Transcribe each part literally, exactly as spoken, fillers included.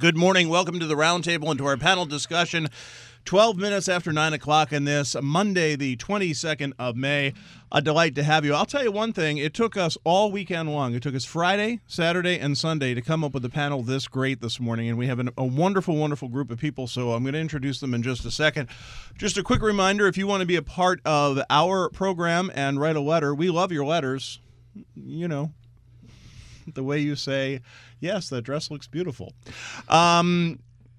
Good morning. Welcome to the roundtable and to our panel discussion. twelve minutes after nine o'clock on this Monday, the twenty-second of May. A delight to have you. I'll tell you one thing. It took us all weekend long. It took us Friday, Saturday, and Sunday to come up with a panel this great this morning, and we have an, a wonderful, wonderful group of people, so I'm going to introduce them in just a second. Just a quick reminder, if you want to be a part of our program and write a letter, we love your letters. You know, the way you say, yes, that dress looks beautiful. Um...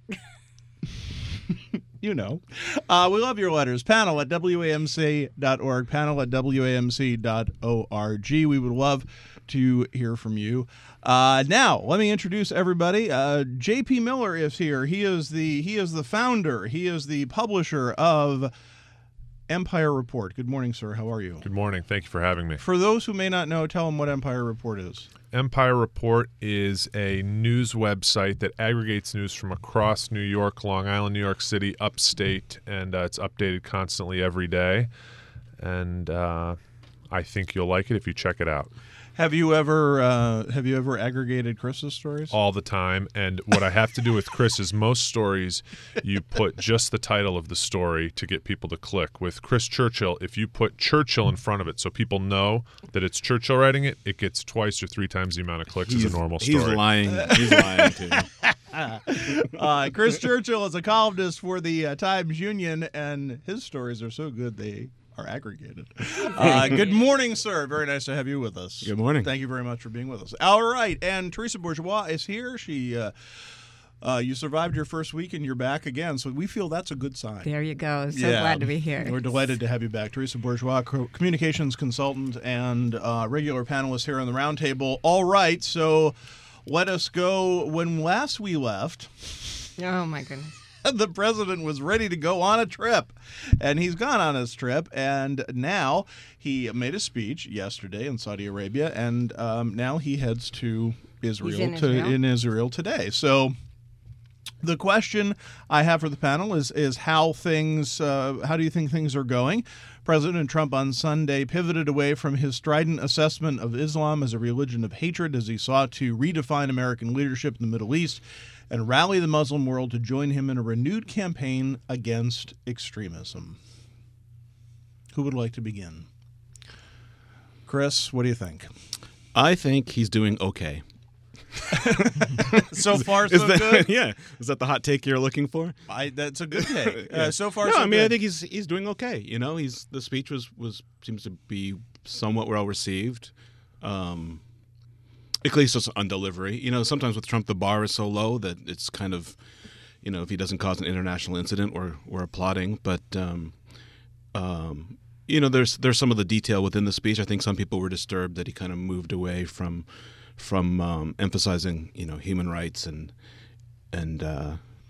You know. Uh, we love your letters. Panel at W A M C dot org. Panel at W A M C dot org. We would love to hear from you. Uh, now, let me introduce everybody. Uh, J P Miller is here. He is the he is the founder. He is the publisher of Empire Report. Good morning, sir. How are you? Good morning. Thank you for having me. For those who may not know, tell them what Empire Report is. Empire Report is a news website that aggregates news from across New York, Long Island, New York City, upstate, and uh, it's updated constantly every day. And uh, I think you'll like it if you check it out. Have you ever uh, have you ever aggregated Chris's stories? All the time. And what I have to do with Chris is most stories, you put just the title of the story to get people to click. With Chris Churchill, if you put Churchill in front of it so people know that it's Churchill writing it, it gets twice or three times the amount of clicks he's, as a normal story. He's lying. He's lying, too. uh, Chris Churchill is a columnist for the uh, Times Union, and his stories are so good they are aggregated. Uh, good morning, sir. Very nice to have you with us. Good morning. Thank you very much for being with us. All right, and Teresa Bourgeois is here. She, uh, uh, you survived your first week, and you're back again, so we feel that's a good sign. There you go. So yeah. glad to be here. We're delighted to have you back. Teresa Bourgeois, co- communications consultant and uh, regular panelist here on the roundtable. All right, so let us go. When last we left, Oh, my goodness. the president was ready to go on a trip, and he's gone on his trip, and now he made a speech yesterday in Saudi Arabia, and um, now he heads to Israel, in to Israel. in Israel today. So the question I have for the panel is is how things uh, how do you think things are going? President Trump on Sunday pivoted away from his strident assessment of Islam as a religion of hatred as he sought to redefine American leadership in the Middle East and rally the Muslim world to join him in a renewed campaign against extremism. Who would like to begin? Chris, what do you think? I think he's doing okay. So far, Is so that, good? Yeah. Is that the hot take you're looking for? I, that's a good take. Yeah. Uh, so far, no, so I mean, good. I think he's he's doing okay. You know, he's the speech was, was seems to be somewhat well received. Um, at least just on delivery. You know, sometimes with Trump, the bar is so low that it's kind of, you know, if he doesn't cause an international incident, we're, we're applauding. But, um, um, you know, there's there's some of the detail within the speech. I think some people were disturbed that he kind of moved away from from um, emphasizing, you know, human rights and and uh,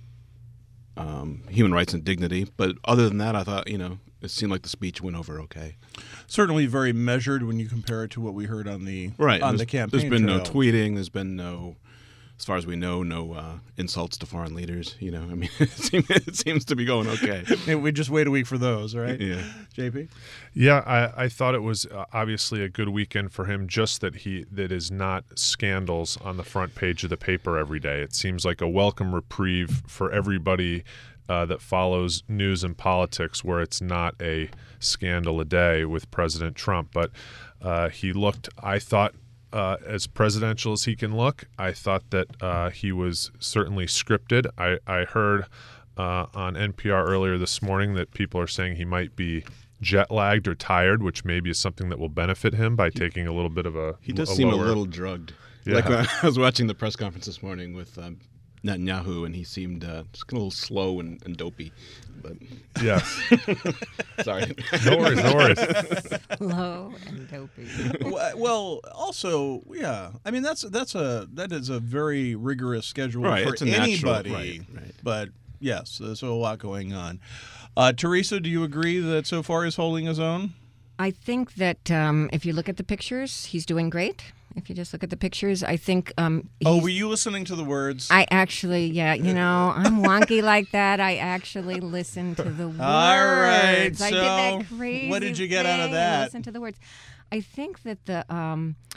um, human rights and dignity. But other than that, I thought, you know, it seemed like the speech went over okay. Certainly very measured when you compare it to what we heard on the Right. on there's, the campaign There's been trail. no tweeting. There's been no, as far as we know, no uh, insults to foreign leaders. You know, I mean, it seems, it seems to be going okay. Maybe we just wait a week for those, right? Yeah. J P? Yeah, I, I thought it was uh, obviously a good weekend for him, just that he that is not scandals on the front page of the paper every day. It seems like a welcome reprieve for everybody uh, that follows news and politics, where it's not a scandal a day with President Trump. But uh, he looked, I thought, uh, as presidential as he can look. I thought that uh, he was certainly scripted. I, I heard uh, on N P R earlier this morning that people are saying he might be jet lagged or tired, which maybe is something that will benefit him by taking a little bit of a He does a seem lower. a little drugged. Yeah. Like when I was watching the press conference this morning with um, Netanyahu, and he seemed uh, just a little slow and, and dopey. But Yes. sorry. No worries, no worries. Low and dopey. Well, also, yeah. I mean, that's that's a that is a very rigorous schedule Right, for it's a natural- anybody. right, right. But yes, there's a lot going on. Uh, Teresa, do you agree that so far he's holding his own? I think that um, if you look at the pictures, he's doing great. If you just look at the pictures, I think. Um, Oh, he's- were you listening to the words? I actually, yeah, you know, I'm wonky like that. I actually listen to the words. All right, I did that so crazy what did you get out of thing. that? I listened to the words. I think that the um,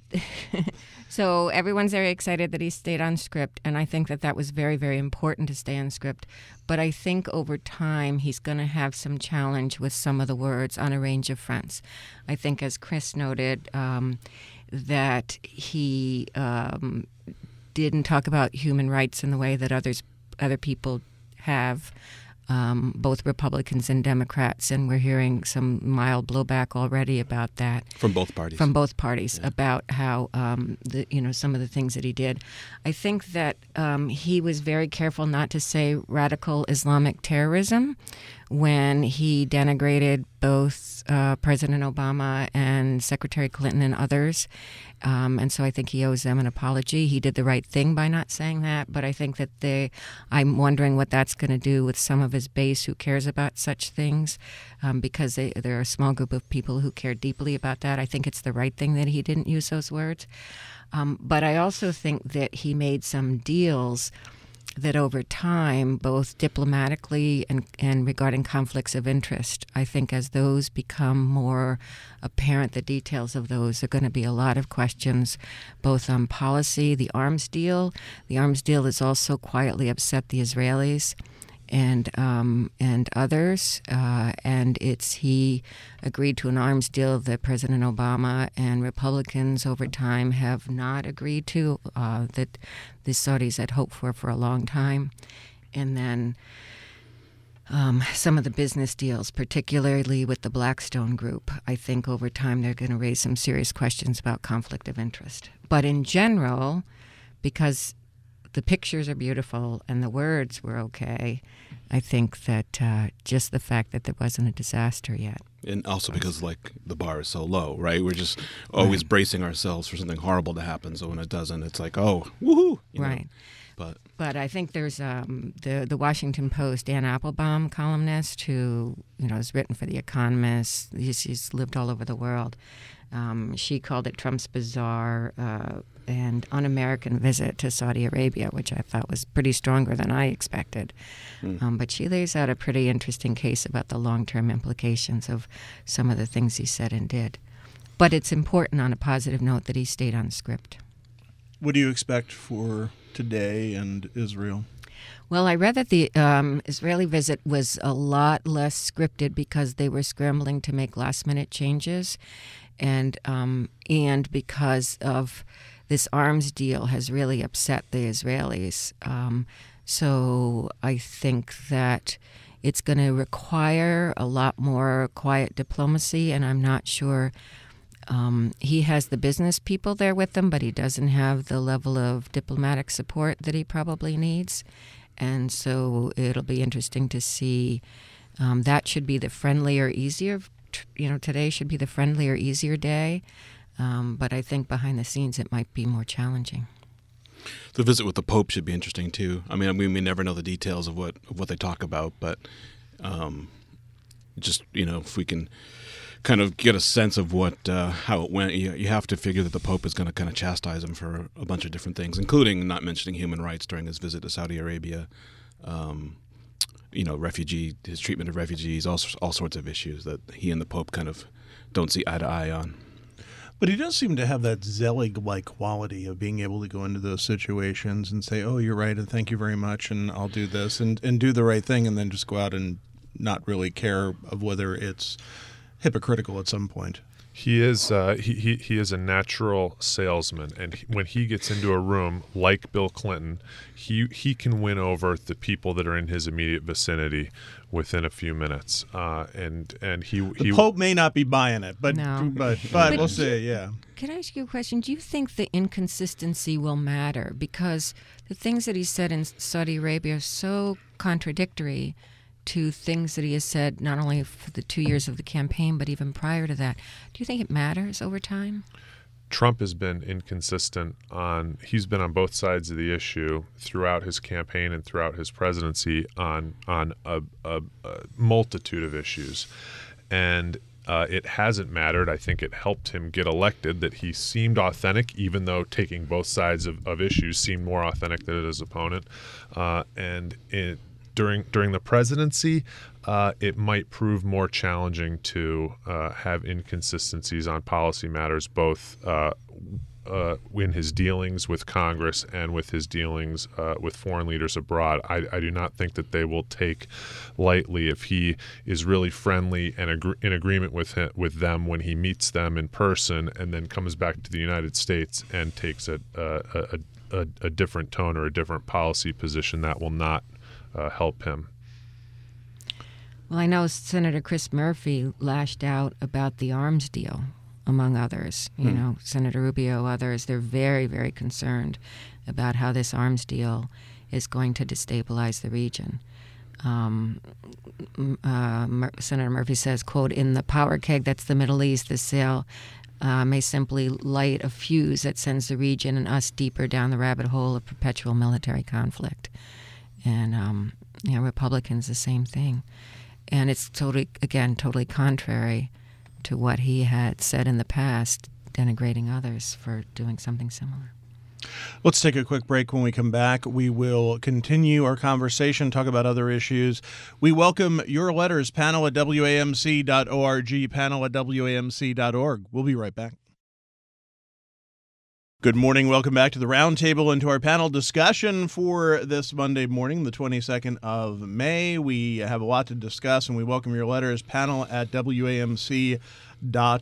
So everyone's very excited that he stayed on script, and I think that that was very, very important to stay on script. But I think over time he's going to have some challenge with some of the words on a range of fronts. I think, as Chris noted, um, that he um, didn't talk about human rights in the way that others, other people have. Um, both Republicans and Democrats, and we're hearing some mild blowback already about that from both parties. From both parties yeah. about how um, the you know some of the things that he did. I think that um, he was very careful not to say radical Islamic terrorism when he denigrated both uh, President Obama and Secretary Clinton and others. Um, and so I think he owes them an apology. He did the right thing by not saying that, but I think that they, I'm wondering what that's going to do with some of his base who cares about such things, um, because they, there are a small group of people who care deeply about that. I think it's the right thing that he didn't use those words. Um, but I also think that he made some deals that over time, both diplomatically and, and regarding conflicts of interest, I think as those become more apparent, the details of those, are going to be a lot of questions, both on policy, the arms deal. The arms deal has also quietly upset the Israelis and um, and others, uh, and it's he agreed to an arms deal that President Obama and Republicans over time have not agreed to, uh, that the Saudis had hoped for for a long time. And then um, some of the business deals, particularly with the Blackstone Group, I think over time they're going to raise some serious questions about conflict of interest. But in general, because the pictures are beautiful and the words were okay, I think that uh, just the fact that there wasn't a disaster yet. And also because, like, the bar is so low, right? We're just always right. bracing ourselves for something horrible to happen. So when it doesn't, it's like, oh, woohoo! You right. know? But but I think there's um, the the Washington Post, Dan Applebaum, columnist, who you know has written for The Economist. He's, he's lived all over the world. Um, she called it Trump's bizarre uh, and un-American visit to Saudi Arabia, which I thought was pretty stronger than I expected. Mm. Um, but she lays out a pretty interesting case about the long-term implications of some of the things he said and did. But it's important on a positive note that he stayed on script. What do you expect for today and Israel? Well, I read that the um, Israeli visit was a lot less scripted because they were scrambling to make last-minute changes, and um, and because of this arms deal has really upset the Israelis. Um, so I think that it's going to require a lot more quiet diplomacy, and I'm not sure. Um, he has the business people there with him, but he doesn't have the level of diplomatic support that he probably needs. And so it'll be interesting to see. Um, that should be the friendlier, easier, you know, today should be the friendlier, easier day. Um, but I think behind the scenes it might be more challenging. The visit with the Pope should be interesting, too. I mean, we may never know the details of what, of what they talk about, but um, just, you know, if we can kind of get a sense of what uh, how it went, you, you have to figure that the Pope is going to kind of chastise him for a bunch of different things, including not mentioning human rights during his visit to Saudi Arabia, um, you know, refugee, his treatment of refugees, all, all sorts of issues that he and the Pope kind of don't see eye to eye on. But he does seem to have that Zelig-like quality of being able to go into those situations and say, oh, you're right, and thank you very much, and I'll do this, and, and do the right thing, and then just go out and not really care of whether it's hypocritical at some point. He is uh, he, he he is a natural salesman, and he, when he gets into a room like Bill Clinton, he he can win over the people that are in his immediate vicinity within a few minutes. Uh, and and he the he Pope may not be buying it, but no. but but, but we'll see. Yeah. Can I ask you a question? Do you think the inconsistency will matter because the things that he said in Saudi Arabia are so contradictory to things that he has said not only for the two years of the campaign, but even prior to that? Do you think it matters over time? Trump has been inconsistent on, he's been on both sides of the issue throughout his campaign and throughout his presidency on on a, a, a multitude of issues. And uh, it hasn't mattered. I think it helped him get elected that he seemed authentic, even though taking both sides of, of issues seemed more authentic than his opponent. Uh, and it During during the presidency, uh, it might prove more challenging to uh, have inconsistencies on policy matters, both uh, uh, in his dealings with Congress and with his dealings uh, with foreign leaders abroad. I, I do not think that they will take lightly if he is really friendly and agree, in agreement with him, with them when he meets them in person, and then comes back to the United States and takes a a, a, a, a different tone or a different policy position. That will not uh, help him. Well, I know Senator Chris Murphy lashed out about the arms deal, among others. You hmm. know, Senator Rubio, others. They're very, very concerned about how this arms deal is going to destabilize the region. Um, uh, Mur- Senator Murphy says, quote, "In the power keg that's the Middle East, this sale uh, may simply light a fuse that sends the region and us deeper down the rabbit hole of perpetual military conflict." And, um, you know, Republicans, the same thing. And it's totally, again, totally contrary to what he had said in the past, denigrating others for doing something similar. Let's take a quick break. When we come back, we will continue our conversation, talk about other issues. We welcome your letters, panel at W A M C dot org, panel at W A M C dot org. We'll be right back. Good morning. Welcome back to the Roundtable and to our panel discussion for this Monday morning, the twenty-second of May. We have a lot to discuss, and we welcome your letters, panel at W A M C dot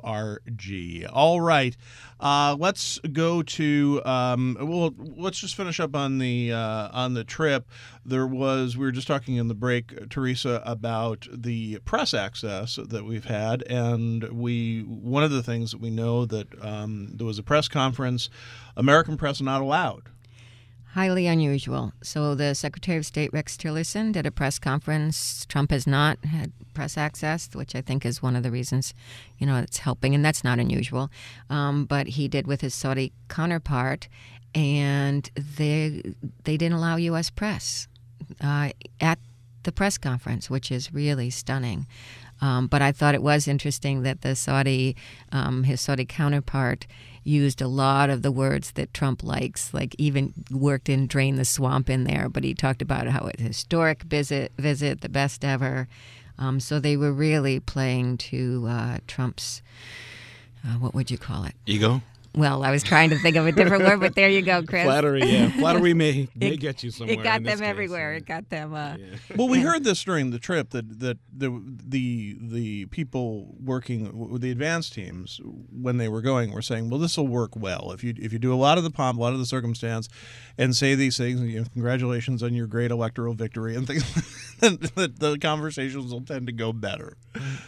org. All right. Uh, let's go to, um, well, let's just finish up on the uh, on the trip. There was, we were just talking in the break, Teresa, about the press access that we've had, and we, one of the things that we know that um, there was a press conference, American press not allowed. Highly unusual. So the Secretary of State, Rex Tillerson, did a press conference. Trump has not had press access, which I think is one of the reasons, you know, it's helping, and that's not unusual. Um, but he did with his Saudi counterpart, and they they didn't allow U S press uh, at the press conference, which is really stunning. Um, but I thought it was interesting that the Saudi, um, his Saudi counterpart, used a lot of the words that Trump likes, like even worked in "drain the swamp" in there. But he talked about how it's a historic visit, visit, the best ever. Um, so they were really playing to uh, Trump's, uh, what would you call it? Ego? Well, I was trying to think of a different word, but there you go, Chris. Flattery, yeah. Flattery may, may it, get you somewhere. It got in them this case, everywhere. yeah. It got them. Uh, Yeah. Well, we heard this during the trip that that the the the people working with the advance teams when they were going were saying, "Well, this will work well if you if you do a lot of the pomp, a lot of the circumstance, and say these things. You know, congratulations on your great electoral victory and things. the, the conversations will tend to go better."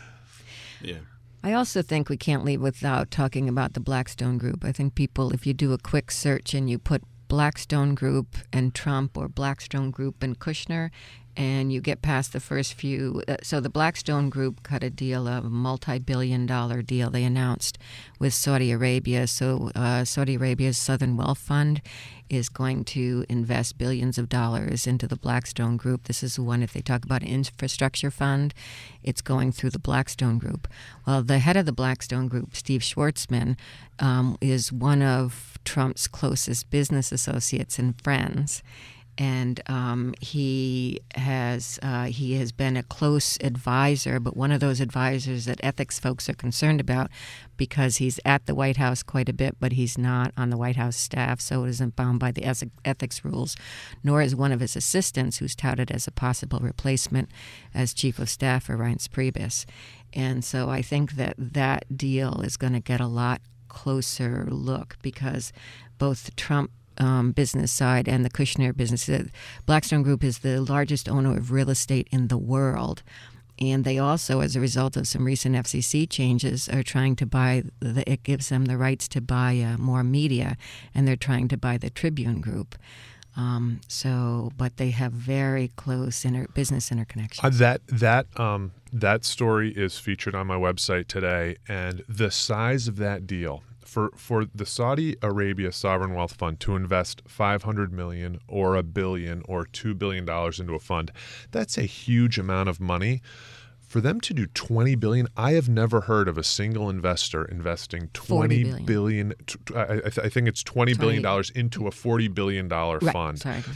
Yeah. I also think we can't leave without talking about the Blackstone Group. I think people, if you do a quick search and you put Blackstone Group and Trump or Blackstone Group and Kushner, and you get past the first few. Uh, so the Blackstone Group cut a deal, a multi-billion dollar deal they announced with Saudi Arabia. So uh, Saudi Arabia's Sovereign Wealth Fund is going to invest billions of dollars into the Blackstone Group. This is one, if they talk about an infrastructure fund, it's going through the Blackstone Group. Well, the head of the Blackstone Group, Steve Schwarzman, um, is one of Trump's closest business associates and friends. And um, he has uh, he has been a close advisor, but one of those advisors that ethics folks are concerned about, because he's at the White House quite a bit, but he's not on the White House staff, so it isn't bound by the ethics rules, nor is one of his assistants, who's touted as a possible replacement as chief of staff for Reince Priebus. And so I think that that deal is going to get a lot closer look, because both the Trump Um, business side and the Kushner business. The Blackstone Group is the largest owner of real estate in the world. And they also, as a result of some recent F C C changes, are trying to buy, the, it gives them the rights to buy uh, more media, and they're trying to buy the Tribune Group. Um, so, but they have very close inter- business interconnections. Uh, that that um, that story is featured on my website today, and the size of that deal. For for the Saudi Arabia Sovereign Wealth Fund to invest five hundred million dollars or a billion or two billion dollars into a fund, that's a huge amount of money. For them to do twenty billion dollars, I have never heard of a single investor investing twenty billion dollars. I, I, th- I think it's twenty billion dollars into a forty billion dollars right. fund. Sorry.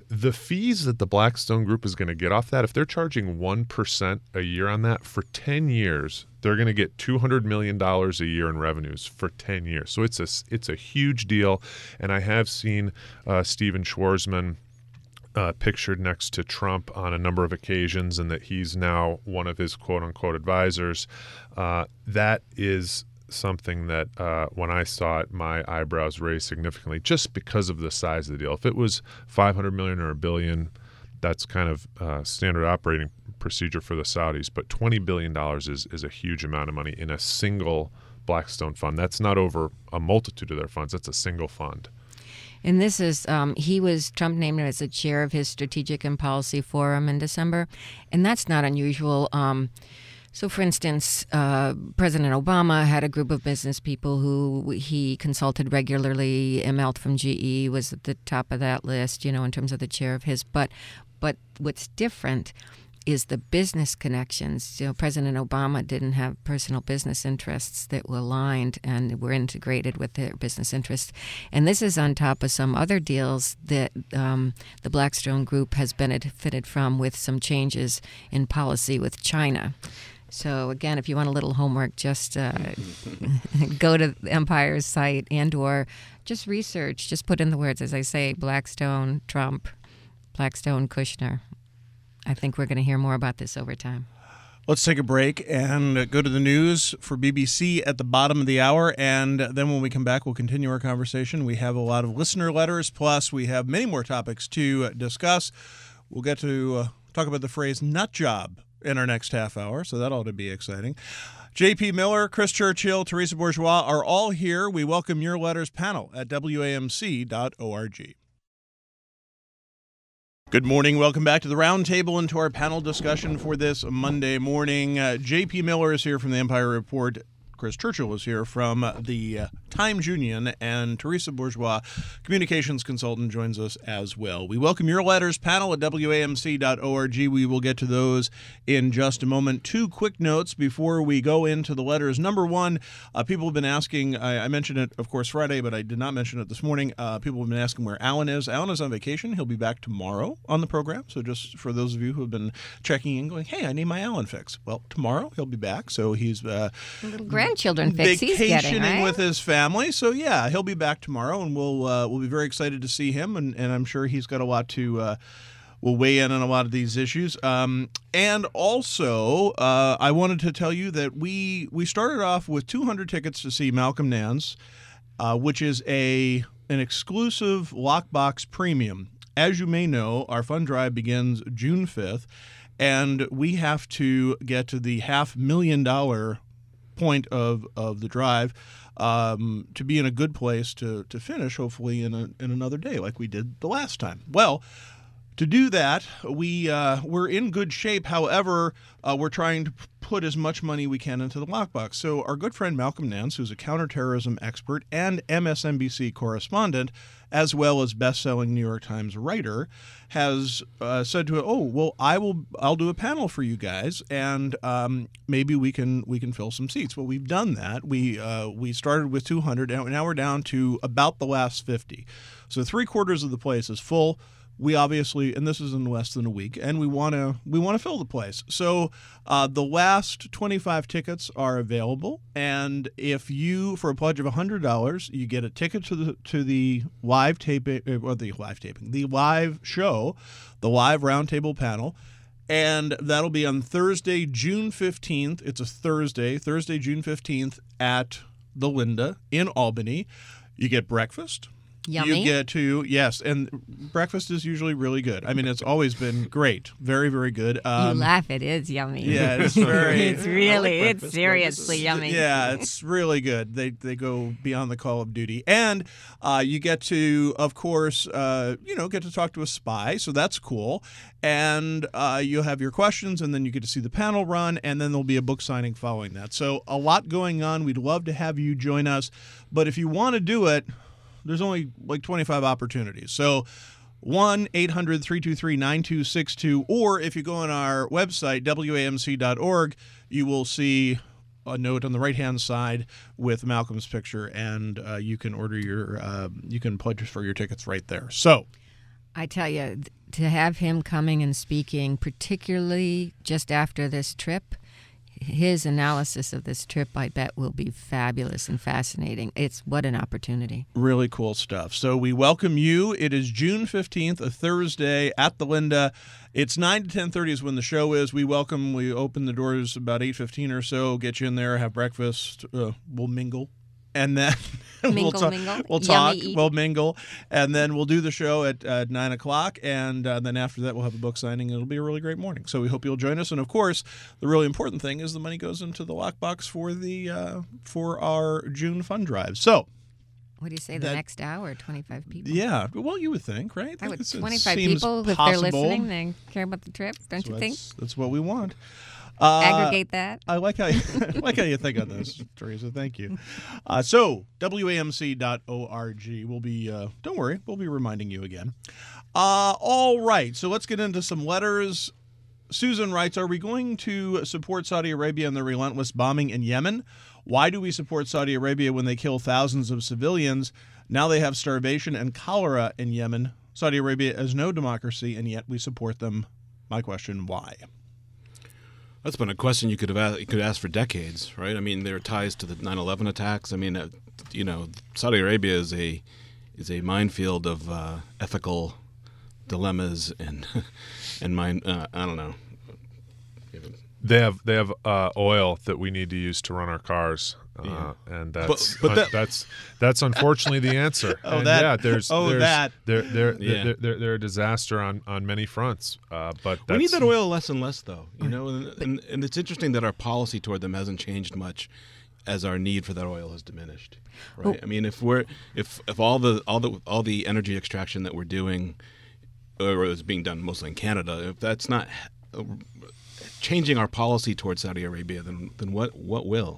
the fees that the Blackstone Group is going to get off that, if they're charging one percent a year on that for ten years, they're going to get two hundred million dollars a year in revenues for ten years. So it's a, it's a huge deal. And I have seen uh, Steven Schwarzman uh, pictured next to Trump on a number of occasions, and that he's now one of his quote-unquote advisors. Uh, that is something that uh, when I saw it, my eyebrows raised significantly just because of the size of the deal. If it was five hundred million dollars or a billion, that's kind of uh, standard operating procedure for the Saudis. But twenty billion dollars is, is a huge amount of money in a single Blackstone fund. That's not over a multitude of their funds. That's a single fund. And this is, um, he was, Trump named him as the chair of his Strategic and Policy Forum in December. And that's not unusual. Um, So, for instance, uh, President Obama had a group of business people who he consulted regularly. Immelt from G E was at the top of that list, you know, in terms of the chair of his. But, but what's different is the business connections. You know, President Obama didn't have personal business interests that were aligned and were integrated with their business interests. And this is on top of some other deals that um, the Blackstone Group has benefited from with some changes in policy with China. So, again, if you want a little homework, just uh, go to Empire's site and or just research. Just put in the words, as I say, Blackstone, Trump, Blackstone, Kushner. I think we're going to hear more about this over time. Let's take a break and go to the news for B B C at the bottom of the hour. And then when we come back, we'll continue our conversation. We have a lot of listener letters, plus we have many more topics to discuss. We'll get to uh, talk about the phrase nut job in our next half hour, so that ought to be exciting. J P Miller, Chris Churchill, Teresa Bourgeois are all here. We welcome your letters panel at W A M C dot org. Good morning. Welcome back to the Roundtable and to our panel discussion for this Monday morning. Uh, J P Miller is here from the Empire Report. Chris Churchill is here from the uh, Times Union, and Teresa Bourgeois, communications consultant, joins us as well. We welcome your letters panel at W A M C dot org. We will get to those in just a moment. Two quick notes before we go into the letters. Number one, uh, people have been asking, I, I mentioned it, of course, Friday, but I did not mention it this morning. Uh, people have been asking where Alan is. Alan is on vacation. He'll be back tomorrow on the program. So just for those of you who have been checking in, going, hey, I need my Alan fix. Well, tomorrow he'll be back. So he's uh, A little grandchildren fix he's vacationing getting, right? with his family. So yeah, he'll be back tomorrow, and we'll uh, we'll be very excited to see him. And, and I'm sure he's got a lot to. Uh, will weigh in on a lot of these issues. Um, and also, uh, I wanted to tell you that we we started off with two hundred tickets to see Malcolm Nance, uh, which is a an exclusive Lockbox Premium. As you may know, our fund drive begins June fifth, and we have to get to the half million dollar point of, of the drive um, to be in a good place to, to finish, hopefully, in, a, in another day like we did the last time. Well, to do that, we, uh, we're in good shape. However, uh, we're trying to put as much money we can into the lockbox. So our good friend Malcolm Nance, who's a counterterrorism expert and M S N B C correspondent, as well as best-selling New York Times writer, has uh, said to it, "Oh, well, I will. I'll do a panel for you guys, and um, maybe we can we can fill some seats." Well, we've done that. We uh, we started with two hundred, and now we're down to about the last fifty. So three quarters of the place is full. We obviously, and this is in less than a week, and we want to we want to fill the place. So uh, the last twenty-five tickets are available, and if you, for a pledge of one hundred dollars, you get a ticket to the to the live taping, or the live taping, the live show, the live roundtable panel, and that'll be on Thursday, June fifteenth. It's a Thursday, Thursday, June fifteenth at the Linda in Albany. You get breakfast. Yummy. You get to, yes, and breakfast is usually really good. I mean, it's always been great. Very, very good. Um, you laugh, it is yummy. Yeah, it's very... it's really, like it's breakfast. seriously yummy. Yeah, it's really good. They they go beyond the call of duty. And uh, you get to, of course, uh, you know, get to talk to a spy, so that's cool. And uh, you'll have your questions, and then you get to see the panel run, and then there'll be a book signing following that. So a lot going on. We'd love to have you join us. But if you want to do it, there's only like twenty-five opportunities. So one eight hundred three two three nine two six two, or if you go on our website, W A M C dot org, you will see a note on the right-hand side with Malcolm's picture, and uh, you can order your, uh, you can pledge for your tickets right there. So I tell you, th- to have him coming and speaking, particularly just after this trip, his analysis of this trip, I bet, will be fabulous and fascinating. It's what an opportunity. Really cool stuff. So we welcome you. It is June fifteenth, a Thursday at the Linda. It's nine to ten thirty is when the show is. We welcome, we open the doors about eight fifteen or so, get you in there, have breakfast, uh, we'll mingle. And then Mingle, we'll talk. mingle. We'll talk. Yummy. We'll mingle, and then we'll do the show at uh, nine o'clock. And uh, then after that, we'll have a book signing. It'll be a really great morning. So we hope you'll join us. And of course, the really important thing is the money goes into the lockbox for the uh, for our June fund drive. So What do you say, the That- next hour, twenty-five people? yeah, well, you would think, right? I would, It's- it twenty-five seems people, if they're possible. listening, they care about the trip, don't So you think? that's, that's what we want. Uh, Aggregate that. I like how you, I like how you think on this, Teresa. Thank you. Uh, so W A M C dot org. We'll be. Uh, don't worry, we'll be reminding you again. Uh, all right. So let's get into some letters. Susan writes, "Are we going to support Saudi Arabia in the relentless bombing in Yemen? Why do we support Saudi Arabia when they kill thousands of civilians? Now they have starvation and cholera in Yemen. Saudi Arabia is no democracy, and yet we support them. My question: why?" That's been a question you could have asked, you could ask for decades, right? I mean, there are ties to the nine eleven attacks. I mean, uh, you know, Saudi Arabia is a is a minefield of uh, ethical dilemmas and and mine. Uh, I don't know. They have they have uh, oil that we need to use to run our cars, uh, Yeah. and that's but that- that's that's unfortunately the answer. Oh, And that- yeah, there's oh, there's, that. they're they're, Yeah. they're, they're they're a disaster on, on many fronts. Uh, but We need that's- that oil less and less, though. You know, and, and and it's interesting that our policy toward them hasn't changed much, as our need for that oil has diminished. Right? I mean, if we're if if all the all the all the energy extraction that we're doing, or is being done mostly in Canada, if that's not uh, changing our policy towards Saudi Arabia, then then what what will?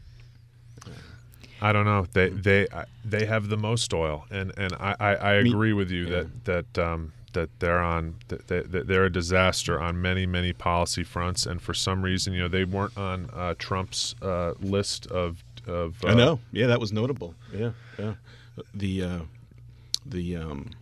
I don't know. They they I- they have the most oil, and and I, I, I agree with you yeah. that that um, that they're on that they, that they're a disaster on many many policy fronts, and for some reason, you know, they weren't on uh, Trump's uh, list of of. Uh, I know. Yeah, that was notable. Yeah, yeah. The uh, the um,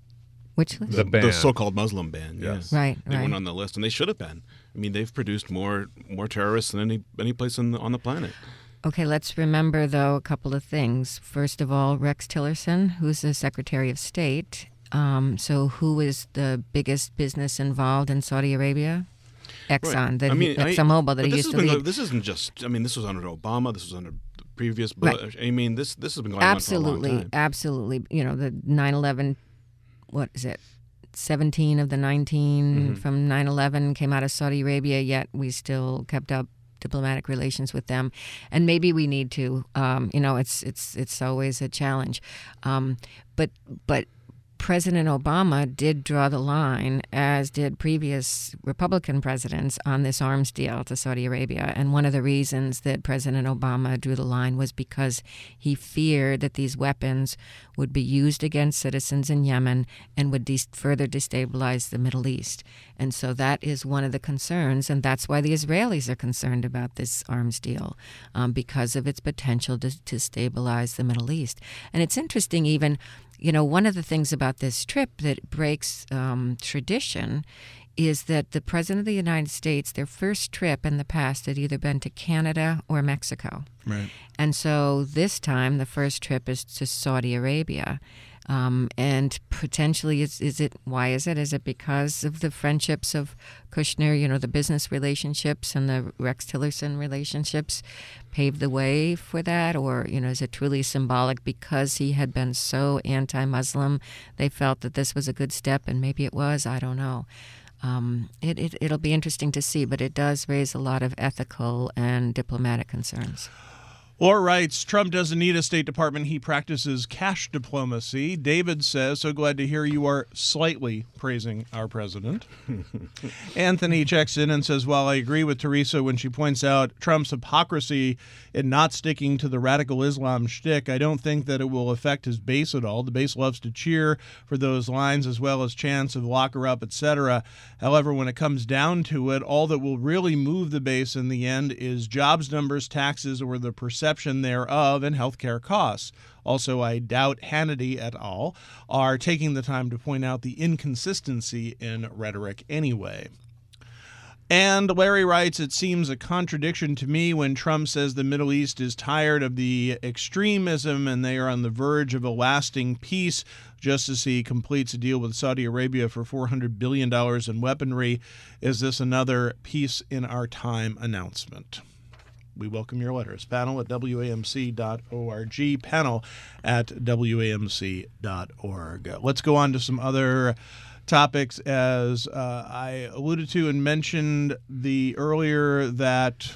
Which list? The ban. the so-called Muslim ban. Yes. Yeah. Right, They right. weren't on the list, and they should have been. I mean, they've produced more more terrorists than any any place on the, on the planet. Okay, let's remember, though, a couple of things. First of all, Rex Tillerson, who's the Secretary of State. Um, so who is the biggest business involved in Saudi Arabia? Exxon, Right. that I he- mean, I- ExxonMobil that but he this used has to been lead. go- This isn't just. I mean, this was under Obama. This was under the previous Right. Bush. I mean, this this has been going on for a long Absolutely, time. absolutely. You know, the nine eleven, what is it? seventeen of the nineteen Mm-hmm. from nine eleven came out of Saudi Arabia, yet we still kept up diplomatic relations with them, and maybe we need to. Um, you know, it's it's it's always a challenge, um, but but President Obama did draw the line, as did previous Republican presidents, on this arms deal to Saudi Arabia. And one of the reasons that President Obama drew the line was because he feared that these weapons would be used against citizens in Yemen and would de- further destabilize the Middle East. And so that is one of the concerns, and that's why the Israelis are concerned about this arms deal, um, because of its potential to, to stabilize the Middle East. And it's interesting, even, you know, one of the things about this trip that breaks um, tradition is that the President of the United States, their first trip in the past had either been to Canada or Mexico. Right. And so this time, the first trip is to Saudi Arabia. Um, and potentially, is, is it, why is it? Is it because of the friendships of Kushner, you know, the business relationships and the Rex Tillerson relationships paved the way for that? Or, you know, is it truly symbolic because he had been so anti-Muslim, they felt that this was a good step, and maybe it was, I don't know. Um, it, it, it'll be interesting to see, but it does raise a lot of ethical and diplomatic concerns. Laura writes, Trump doesn't need a State Department. He practices cash diplomacy. David says, so glad to hear you are slightly praising our president. Anthony checks in and says, while I agree with Teresa when she points out Trump's hypocrisy in not sticking to the radical Islam shtick, I don't think that it will affect his base at all. The base loves to cheer for those lines as well as chants of lock her up, et cetera. However, when it comes down to it, all that will really move the base in the end is jobs numbers, taxes, or the perception perception thereof and healthcare costs. Also, I doubt Hannity et al. Are taking the time to point out the inconsistency in rhetoric anyway. And Larry writes, it seems a contradiction to me when Trump says the Middle East is tired of the extremism and they are on the verge of a lasting peace, just as he completes a deal with Saudi Arabia for four hundred billion dollars in weaponry. Is this another peace in our time announcement? We welcome your letters. Panel at W A M C dot org. Panel at W A M C dot org. Let's go on to some other topics. As uh, I alluded to and mentioned the earlier that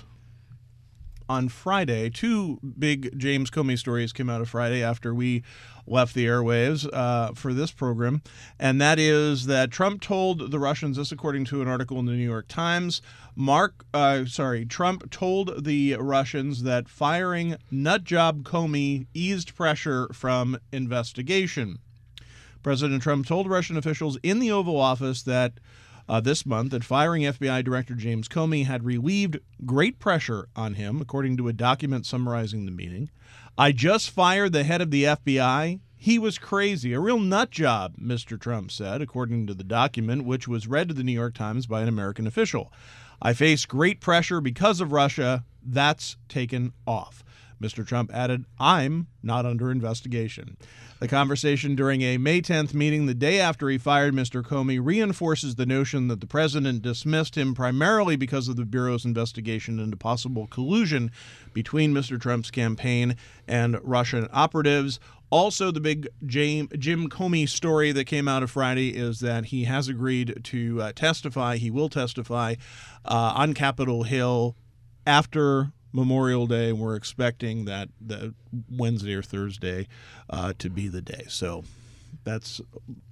on Friday, two big James Comey stories came out of Friday after we left the airwaves uh, for this program, and that is that Trump told the Russians, this according to an article in the New York Times, Mark, uh, sorry, Trump told the Russians that firing nutjob Comey eased pressure from investigation. President Trump told Russian officials in the Oval Office that uh, this month that firing F B I Director James Comey had relieved great pressure on him, according to a document summarizing the meeting. I just fired the head of the F B I. He was crazy, a real nut job, Mister Trump said, according to the document, which was read to the New York Times by an American official. I face great pressure because of Russia. That's taken off. Mister Trump added, I'm not under investigation. The conversation during a May tenth meeting the day after he fired Mister Comey reinforces the notion that the president dismissed him primarily because of the Bureau's investigation into possible collusion between Mister Trump's campaign and Russian operatives. Also, the big Jim Comey story that came out of Friday is that he has agreed to uh, testify. He will testify uh, on Capitol Hill after Memorial Day, and we're expecting that the Wednesday or Thursday uh, to be the day. So that's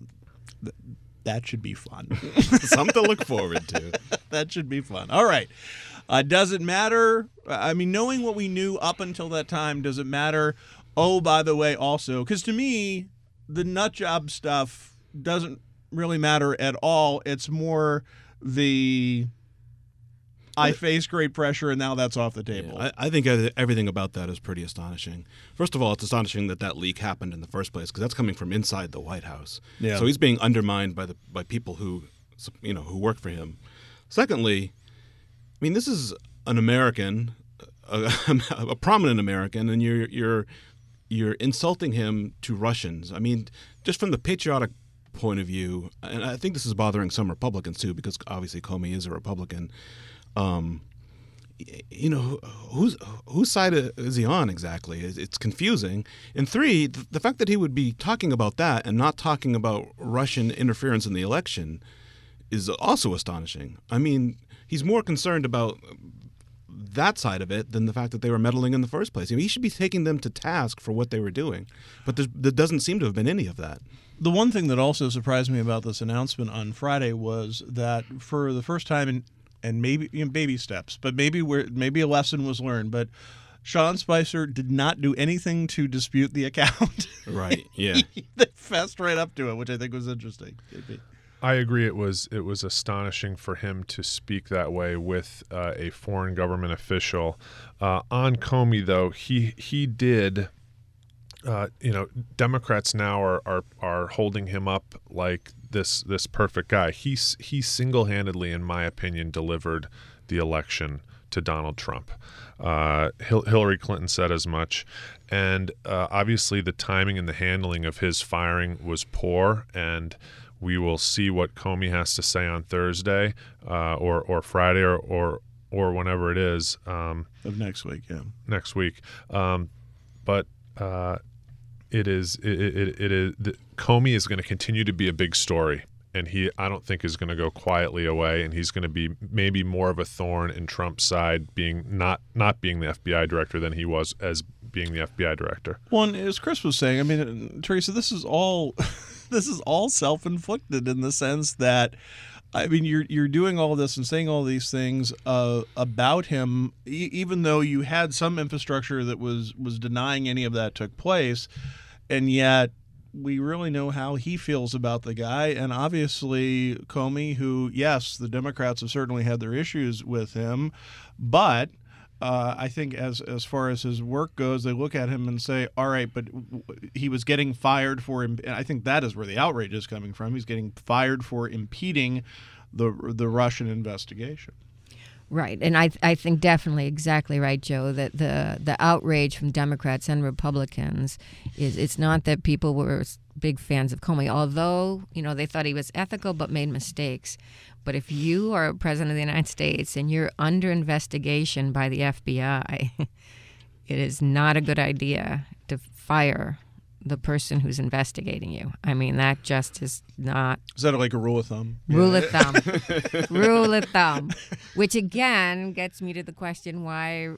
that should be fun. Something to look forward to. That should be fun. All right. Uh, does it matter? I mean, knowing what we knew up until that time, does it matter? Oh, by the way, also, because to me, the nut job stuff doesn't really matter at all. It's more the I face great pressure, and now that's off the table. Yeah, I, I think everything about that is pretty astonishing. First of all, it's astonishing that that leak happened in the first place, because that's coming from inside the White House. Yeah. So he's being undermined by the by people who, you know, who work for him. Secondly, I mean, this is an American, a, a prominent American, and you're you're you're insulting him to Russians. I mean, just from the patriotic point of view, and I think this is bothering some Republicans too, because obviously Comey is a Republican. Um, you know, whose whose side is he on exactly? It's confusing. And three, the fact that he would be talking about that and not talking about Russian interference in the election is also astonishing. I mean, he's more concerned about that side of it than the fact that they were meddling in the first place. I mean, he should be taking them to task for what they were doing. But there doesn't seem to have been any of that. The one thing that also surprised me about this announcement on Friday was that for the first time in and maybe you know, baby steps, but maybe we're, maybe a lesson was learned. But Sean Spicer did not do anything to dispute the account. Right. Yeah. They fessed right up to it, which I think was interesting. I agree. It was it was astonishing for him to speak that way with uh, a foreign government official. Uh, on Comey, though, he he did. Uh, you know, Democrats now are, are are holding him up like this this perfect guy. He he single-handedly, in my opinion, delivered the election to Donald Trump. Uh, Hillary Clinton said as much, and uh, obviously the timing and the handling of his firing was poor. And we will see what Comey has to say on Thursday uh, or or Friday or or, or whenever it is um, of next week. Yeah, next week. Um, but uh, it is it, it, it is the, Comey is going to continue to be a big story, and he I don't think is going to go quietly away, and he's going to be maybe more of a thorn in Trump's side, being not not being the F B I director than he was as being the F B I director. Well, and as Chris was saying, I mean, Teresa, this is all this is all self-inflicted in the sense that, I mean, you're you're doing all this and saying all these things uh, about him, e- even though you had some infrastructure that was was denying any of that took place, and yet we really know how he feels about the guy. And obviously Comey, who, yes, the Democrats have certainly had their issues with him, but uh, I think as as far as his work goes, they look at him and say, all right, but w- he was getting fired for, and I think that is where the outrage is coming from. He's getting fired for impeding the the Russian investigation. Right, and I I think definitely exactly right, Joe, that the the outrage from Democrats and Republicans is it's not that people were big fans of Comey, although, you know, they thought he was ethical but made mistakes. But if you are president of the United States and you're under investigation by the F B I, it is not a good idea to fire the person who's investigating you. I mean, that just is not... Is that like a rule of thumb? Rule of thumb. Rule of thumb. Which, again, gets me to the question why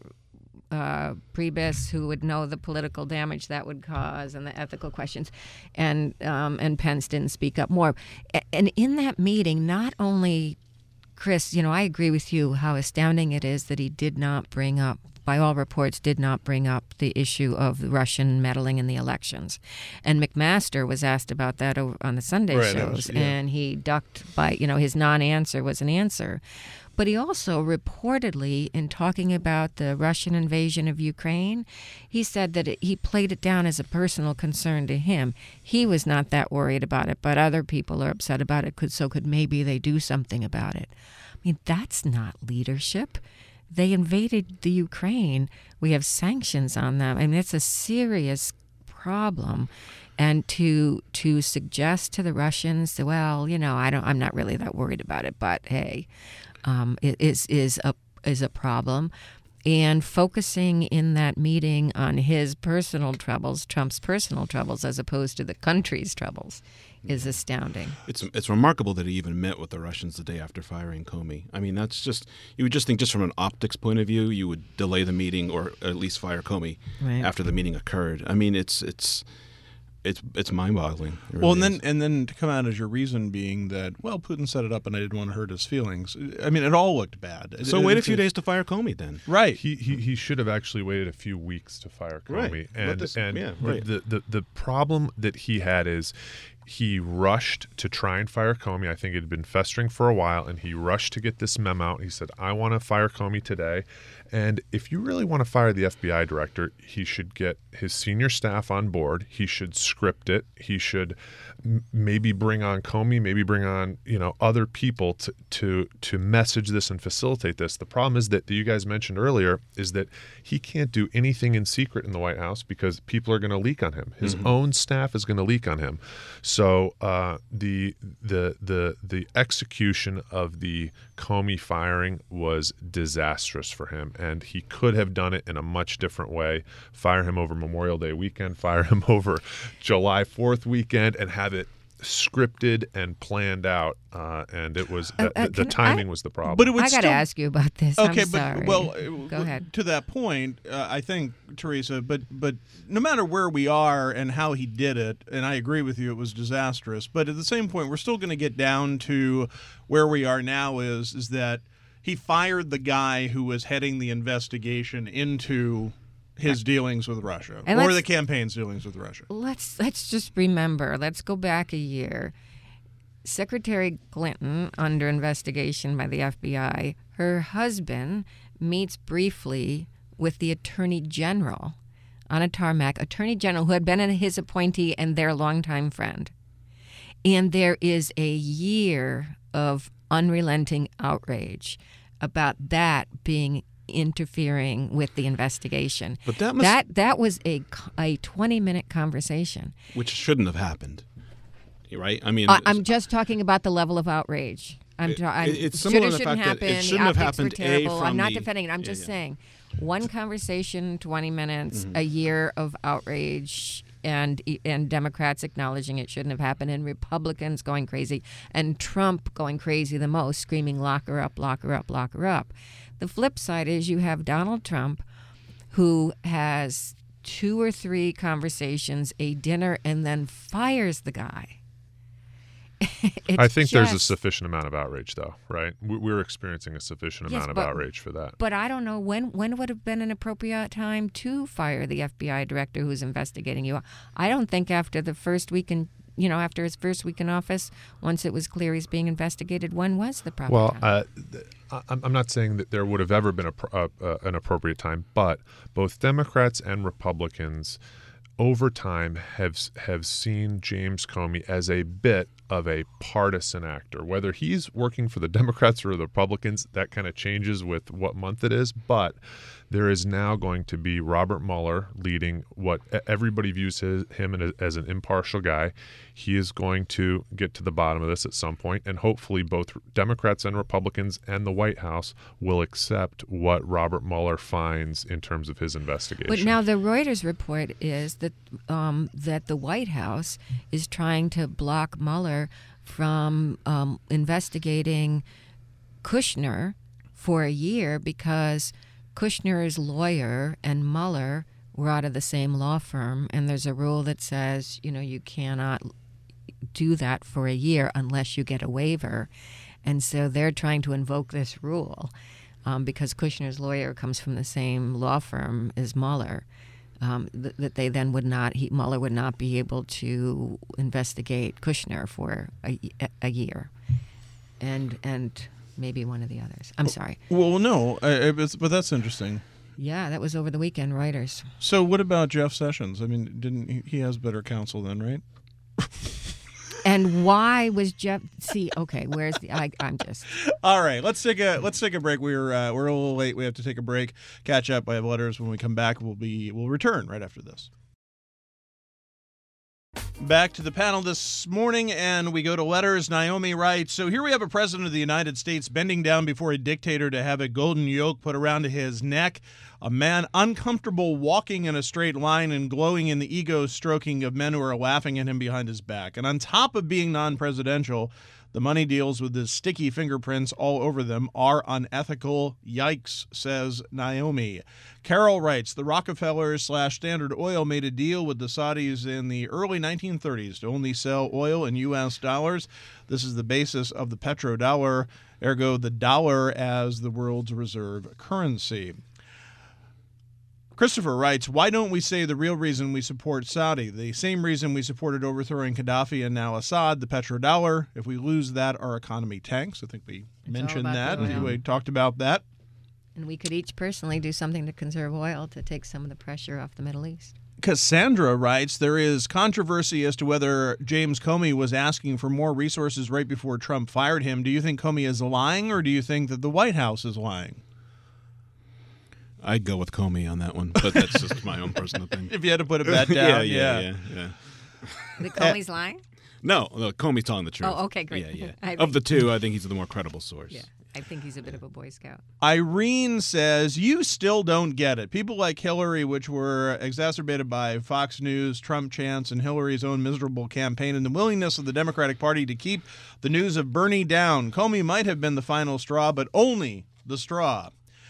uh, Priebus, who would know the political damage that would cause and the ethical questions, and, um, and Pence didn't speak up more. And in that meeting, not only, Chris, you know, I agree with you how astounding it is that he did not bring up, by all reports, did not bring up the issue of the Russian meddling in the elections. And McMaster was asked about that over on the Sunday right, shows, was, yeah. and he ducked by, you know, his non-answer was an answer. But he also reportedly, in talking about the Russian invasion of Ukraine, he said that it, he played it down as a personal concern to him. He was not that worried about it, but other people are upset about it, could, so could maybe they do something about it. I mean, that's not leadership. They invaded the Ukraine. We have sanctions on them. I mean, it's a serious problem. And to to suggest to the Russians, well, you know, I don't, I'm not really that worried about it, but hey, um, it is is a is a problem. And focusing in that meeting on his personal troubles, Trump's personal troubles, as opposed to the country's troubles, is astounding. It's it's remarkable that he even met with the Russians the day after firing Comey. I mean, that's just, you would just think just from an optics point of view, you would delay the meeting or at least fire Comey Right. after the meeting occurred. I mean, it's it's it's it's mind-boggling. It really Well, and then is. and then to come out as your reason being that, well, Putin set it up and I didn't want to hurt his feelings. I mean, it all looked bad. So It- wait a it- few days to fire Comey then. Right. He, he he should have actually waited a few weeks to fire Comey. Right. And Let this- and yeah, the, right. the, the the problem that he had is he rushed to try and fire Comey. I think it had been festering for a while, and he rushed to get this memo out. He said, I want to fire Comey today. And if you really want to fire the F B I director, he should get his senior staff on board. He should script it. He should m- maybe bring on Comey, maybe bring on, you know, other people to, to, to message this and facilitate this. The problem is that, that you guys mentioned earlier is that he can't do anything in secret in the White House because people are going to leak on him. His mm-hmm. own staff is going to leak on him. So uh, the the the the execution of the Comey firing was disastrous for him, and he could have done it in a much different way. Fire him over Memorial Day weekend, fire him over July fourth weekend, and have it scripted and planned out. Uh, and it was Uh, the, uh, the can timing I- was the problem. But it would I got to still- ask you about this. Okay, I'm but sorry. well, uh, Go w- ahead. To that point, uh, I think Teresa. But but no matter where we are and how he did it, and I agree with you, it was disastrous. But at the same point, we're still going to get down to where we are now. Is is that he fired the guy who was heading the investigation into his dealings with Russia, And or let's- the campaign's dealings with Russia. Let's let's just remember. Let's go back a year. Secretary Clinton, under investigation by the F B I, her husband meets briefly with the Attorney General on a tarmac, Attorney General who had been his appointee and their longtime friend. And there is a year of unrelenting outrage about that being interfering with the investigation. But that must- that that was a a twenty minute conversation. Which shouldn't have happened. Right? I mean, I, I'm just talking about the level of outrage. I'm, It- ta- I'm it- it's should similar or in the shouldn't fact that it happen. shouldn't the have optics were happened, A, terrible. I'm from not the- defending it. I'm yeah, just yeah. saying, one conversation, twenty minutes, Mm-hmm. a year of outrage, and and Democrats acknowledging it shouldn't have happened, and Republicans going crazy, and Trump going crazy the most, screaming "Lock her up, lock her up, lock her up." The flip side is you have Donald Trump, who has two or three conversations, a dinner, and then fires the guy. It's I think there's a just- sufficient amount of outrage, though, right? We- We're experiencing a sufficient Yes, amount of but- outrage for that. But I don't know when when would have been an appropriate time to fire the F B I director who's investigating you. I don't think after the first week in you know, after his first week in office, once it was clear he's being investigated, when was the proper Well, time? uh, th- I'm I'm not saying that there would have ever been a, pro- uh, uh, an appropriate time, but both Democrats and Republicans over time have have seen James Comey as a bit of a partisan actor. Whether he's working for the Democrats or the Republicans, that kind of changes with what month it is. But there is now going to be Robert Mueller leading what everybody views his, him as an impartial guy. He is going to get to the bottom of this at some point, and hopefully both Democrats and Republicans and the White House will accept what Robert Mueller finds in terms of his investigation. But now the Reuters report is that um, that the White House is trying to block Mueller from um, investigating Kushner for a year because Kushner's lawyer and Mueller were out of the same law firm, and there's a rule that says, you know, you cannot do that for a year unless you get a waiver. And so they're trying to invoke this rule um, because Kushner's lawyer comes from the same law firm as Mueller, um, th- that they then would not, he, Mueller would not be able to investigate Kushner for a, a year. And, and maybe one of the others. I'm sorry. Well, no, I, I, it's, but that's interesting. Yeah, that was over the weekend, Reuters. So what about Jeff Sessions? I mean, didn't he, he has better counsel then, right? And why was Jeff? See, okay, where's the? I, I'm just. All right, let's take a let's take a break. We're uh, we're a little late. We have to take a break. Catch up. I have letters. When we come back, we'll be we'll return right after this. Back to the panel this morning, and we go to letters. Naomi writes, so here we have a president of the United States bending down before a dictator to have a golden yoke put around his neck, a man uncomfortable walking in a straight line and glowing in the ego stroking of men who are laughing at him behind his back. And on top of being non-presidential, the money deals with the sticky fingerprints all over them are unethical. Yikes, says Naomi. Carol writes, the Rockefellers slash Standard Oil made a deal with the Saudis in the early nineteen thirties to only sell oil in U S dollars. This is the basis of the petrodollar, ergo the dollar as the world's reserve currency. Christopher writes, why don't we say the real reason we support Saudi? The same reason we supported overthrowing Gaddafi and now Assad, the petrodollar. If we lose that, our economy tanks. I think we It's mentioned all that. about the oil. We talked about that. And we could each personally do something to conserve oil to take some of the pressure off the Middle East. Cassandra writes, there is controversy as to whether James Comey was asking for more resources right before Trump fired him. Do you think Comey is lying, or do you think that the White House is lying? I'd go with Comey on that one, but that's just my own personal opinion. If you had to put a bet down, yeah, yeah. yeah, yeah, yeah. The Comey's lying? No, no, Comey's telling the truth. Oh, okay, great. Yeah, yeah. I Of the think- two, I think he's the more credible source. Yeah, I think he's a bit of a Boy Scout. Irene says, you still don't get it. People like Hillary, which were exacerbated by Fox News, Trump chants, and Hillary's own miserable campaign, and the willingness of the Democratic Party to keep the news of Bernie down. Comey might have been the final straw, but only the straw.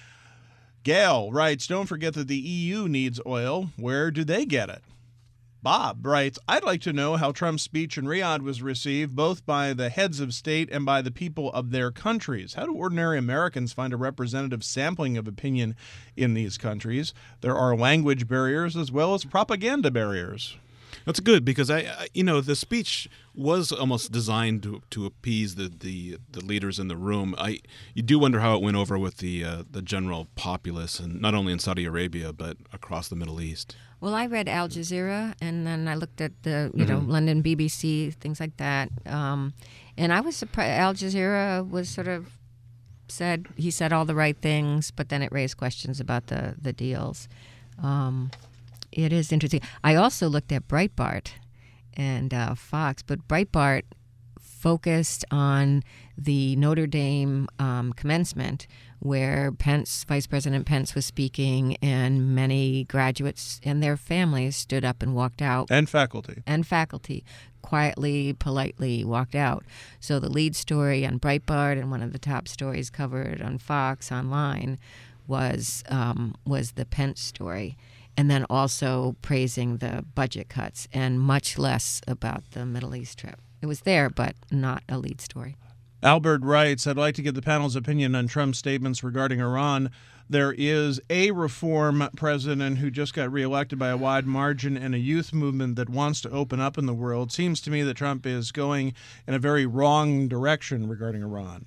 Gail writes, don't forget that the E U needs oil. Where do they get it? Bob writes, I'd like to know how Trump's speech in Riyadh was received both by the heads of state and by the people of their countries. How do ordinary Americans find a representative sampling of opinion in these countries? There are language barriers as well as propaganda barriers. That's good because I, I you know, the speech was almost designed to, to appease the, the, the leaders in the room. I you do wonder how it went over with the uh, the general populace, and not only in Saudi Arabia but across the Middle East. Well, I read Al Jazeera, and then I looked at the, you know, London B B C, things like that. Um, and I was surprised. Al Jazeera was sort of said, he said all the right things, but then it raised questions about the, the deals. Um, it is interesting. I also looked at Breitbart and uh, Fox, but Breitbart focused on the Notre Dame um, commencement, where Pence, Vice President Pence was speaking, and many graduates and their families stood up and walked out. And faculty. And faculty quietly, politely walked out. So the lead story on Breitbart and one of the top stories covered on Fox online was um, was the Pence story. And then also praising the budget cuts, and much less about the Middle East trip. It was there, but not a lead story. Albert writes, I'd like to get the panel's opinion on Trump's statements regarding Iran. There is a reform president who just got reelected by a wide margin and a youth movement that wants to open up in the world. Seems to me that Trump is going in a very wrong direction regarding Iran.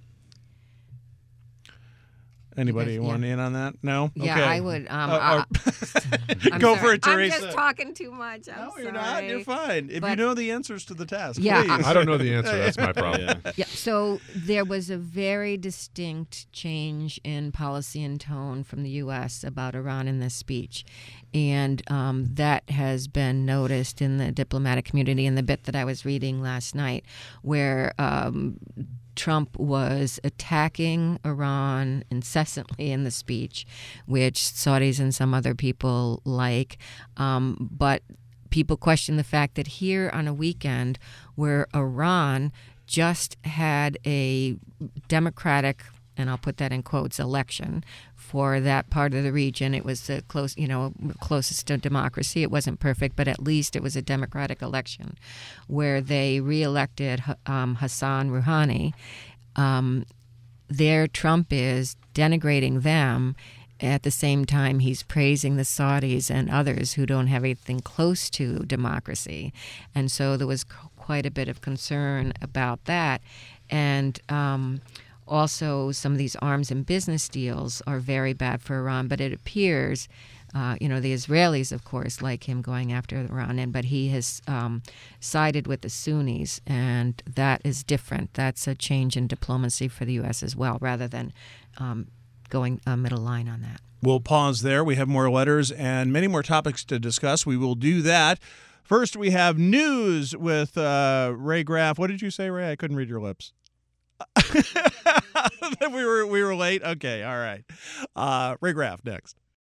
Anybody Yes, want yeah. in on that? No? Yeah, okay. I would. Um, Uh, uh, I'm Go sorry. for it, Teresa. I'm just talking too much. I'm No, sorry. you're not. You're fine. If you But- know the answers to the task, Yeah, please. I don't know the answer. That's my problem. Yeah. Yeah, so there was a very distinct change in policy and tone from the U S about Iran in this speech. And um, that has been noticed in the diplomatic community in the bit that I was reading last night, where um, Trump was attacking Iran incessantly in the speech, which Saudis and some other people like. Um, but people question the fact that here on a weekend where Iran just had a democratic, and I'll put that in quotes, election for that part of the region. It was the close, you know, closest to democracy. It wasn't perfect, but at least it was a democratic election where they reelected um, Hassan Rouhani. Um, there Trump is denigrating them. At the same time, he's praising the Saudis and others who don't have anything close to democracy. And so there was quite a bit of concern about that. And um, also, some of these arms and business deals are very bad for Iran, but it appears, uh, you know, the Israelis, of course, like him going after Iran, and but he has um, sided with the Sunnis, and that is different. That's a change in diplomacy for the U S as well, rather than um, going uh, middle line on that. We'll pause there. We have more letters and many more topics to discuss. We will do that. First, we have news with uh, Ray Graff. What did you say, Ray? I couldn't read your lips. we were we were late. Okay, all right. Uh, Ray Graff next.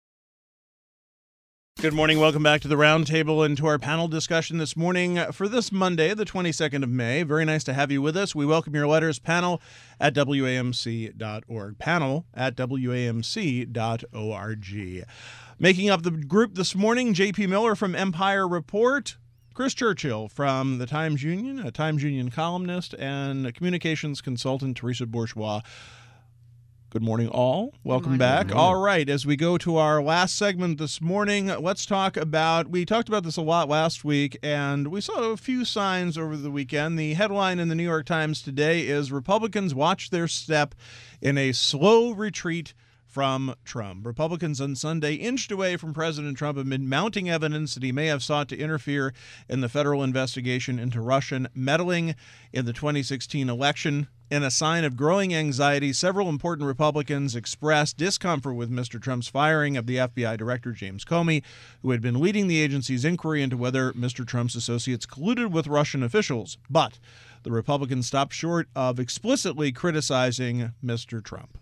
Good morning. Welcome back to the Roundtable and to our panel discussion this morning for this Monday, the twenty-second of May. Very nice to have you with us. We welcome your letters. Panel at W A M C dot org. Panel at W A M C dot org. Making up the group this morning, J P Miller from Empire Report, Chris Churchill from the Times Union, a Times Union columnist, and a communications consultant, Teresa Bourgeois. Good morning, all. Welcome morning. back. Good morning. All right, as we go to our last segment this morning, let's talk about, we talked about this a lot last week, and we saw a few signs over the weekend. The headline in the New York Times today is Republicans watch their step in a slow retreat from Trump. Republicans on Sunday inched away from President Trump amid mounting evidence that he may have sought to interfere in the federal investigation into Russian meddling in the twenty sixteen election. In a sign of growing anxiety, several important Republicans expressed discomfort with Mister Trump's firing of the F B I Director James Comey, who had been leading the agency's inquiry into whether Mister Trump's associates colluded with Russian officials. But the Republicans stopped short of explicitly criticizing Mister Trump.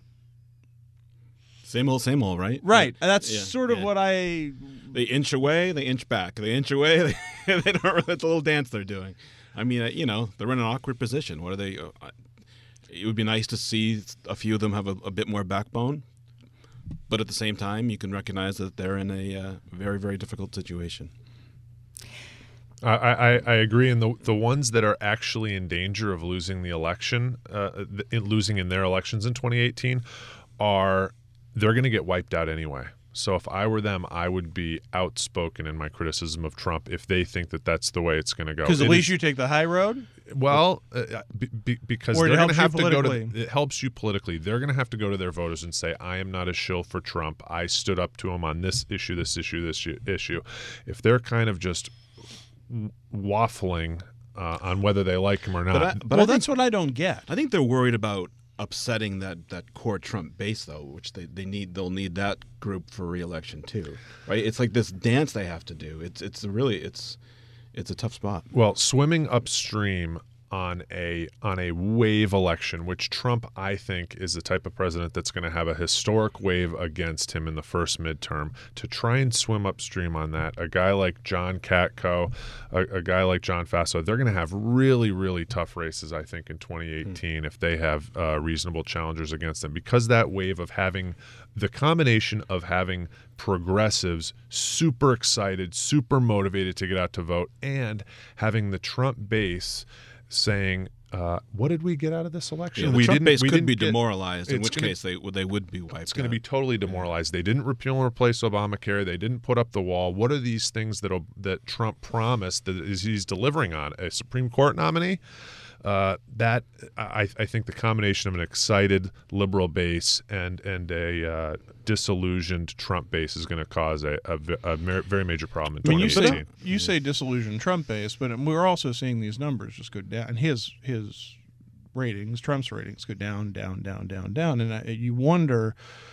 Same old, same old, right? Right. That's Yeah, sort of yeah. what I... They inch away, they inch back. They inch away, they, they don't. That's a little dance they're doing. I mean, uh, you know, they're in an awkward position. What are they? Uh, it would be nice to see a few of them have a, a bit more backbone, but at the same time, you can recognize that they're in a uh, very, very difficult situation. I, I, I agree. And the the ones that are actually in danger of losing the election, uh, in, losing in their elections in twenty eighteen, are they're going to get wiped out anyway. So if I were them, I would be outspoken in my criticism of Trump if they think that that's the way it's going to go. Because at It least is- you take the high road? Well, uh, be, be, because Or it they're going to helps you have to go to. politically. It helps you politically. They're going to have to go to their voters and say, "I am not a shill for Trump. I stood up to him on this issue, this issue, this issue." issue." If they're kind of just waffling uh, on whether they like him or not, But I, but well, I that's think, what I don't get. I think they're worried about upsetting that, that core Trump base, though, which they, they need. They'll need that group for re-election too, right? It's like this dance they have to do. It's it's really it's it's a tough spot. well, swimming upstream on a on a wave election, which Trump, I think, is the type of president that's going to have a historic wave against him in the first midterm. To try and swim upstream on that, a guy like John Katko, a, a guy like John Faso, they're going to have really, really tough races, I think, in twenty eighteen if they have uh, reasonable challengers against them, because that wave of having the combination of having progressives super excited, super motivated to get out to vote, and having the Trump base saying, uh, what did we get out of this election? Yeah, the we Trump didn't. base we could didn't be get- demoralized, in it's which gonna- case they they would be wiped It's going to out. be totally demoralized. They didn't repeal and replace Obamacare. They didn't put up the wall. What are these things that that Trump promised that is he's delivering on? A Supreme Court nominee? Uh, that I, I think the combination of an excited liberal base and and a uh, disillusioned Trump base is going to cause a, a, a mer- very major problem in I mean, you twenty say eighteen. you say disillusioned Trump base, but we're also seeing these numbers just go down. And his his ratings, Trump's ratings, go down, down, down, down, down, and I, you wonder.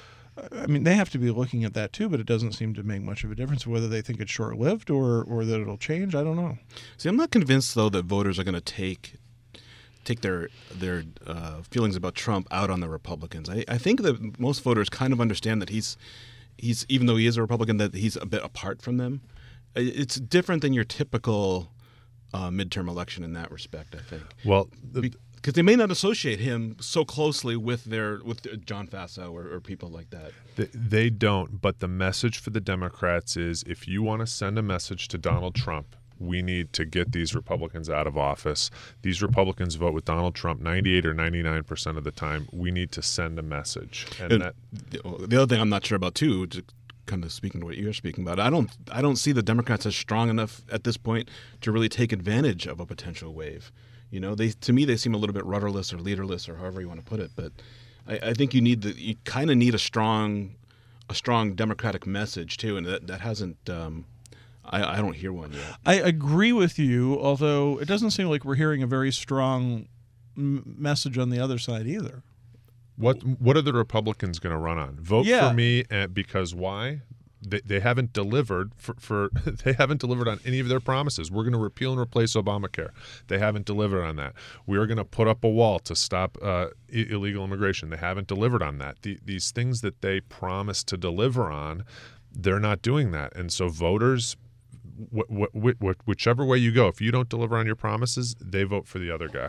I mean, they have to be looking at that too, but it doesn't seem to make much of a difference whether they think it's short-lived or or that it'll change. I don't know. See, I'm not convinced though that voters are going to take take their their uh, feelings about Trump out on the Republicans. I, I think that most voters kind of understand that he's he's even though he is a Republican, that he's a bit apart from them. It's different than your typical uh, midterm election in that respect, I think. Well, the, Because they may not associate him so closely with their with John Faso or, or people like that. They, they don't, but the message for the Democrats is if you want to send a message to Donald Trump, we need to get these Republicans out of office. These Republicans vote with Donald Trump ninety-eight or ninety-nine percent of the time. We need to send a message. And, And that, the other thing I'm not sure about too, to kind of speaking to what you're speaking about, I don't I don't see the Democrats as strong enough at this point to really take advantage of a potential wave. You know, they to me they seem a little bit rudderless or leaderless or however you want to put it. But I, I think you need the you kind of need a strong a strong Democratic message too, and that that hasn't. Um, I, I don't hear one yet. I agree with you, although it doesn't seem like we're hearing a very strong m- message on the other side either. what what are the Republicans going to run on? Vote Yeah. for me uh, because why? They, they haven't delivered for, for they haven't delivered on any of their promises. We're going to repeal and replace Obamacare. They haven't delivered on that. We are going to put up a wall to stop uh, I- illegal immigration. They haven't delivered on that. The, these things that they promised to deliver on, they're not doing that. And so voters, wh- wh- wh- whichever way you go, if you don't deliver on your promises, they vote for the other guy.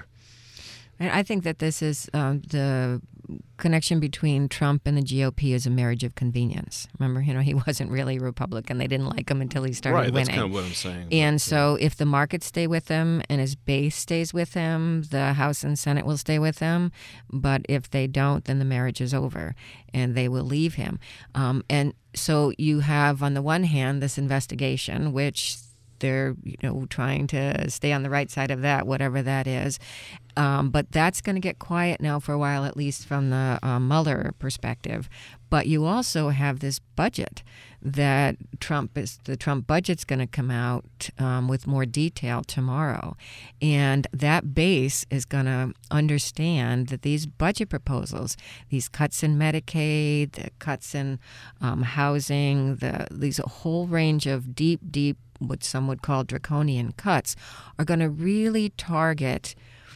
And I think that this is um, the connection between Trump and the G O P is a marriage of convenience. Remember, you know, he wasn't really a Republican. They didn't like him until he started Right, winning. that's kind of what I'm saying. And so if the markets stay with him and his base stays with him, the House and Senate will stay with him. But if they don't, then the marriage is over and they will leave him. Um, and so you have, on the one hand, this investigation, which they're, you know, trying to stay on the right side of that, whatever that is. Um, but that's going to get quiet now for a while, at least from the uh, Mueller perspective. But you also have this budget that Trump is, the Trump budget's going to come out um, with more detail tomorrow. And that base is going to understand that these budget proposals, these cuts in Medicaid, the cuts in um, housing, the, these a whole range of deep, deep, what some would call draconian cuts, are going to really target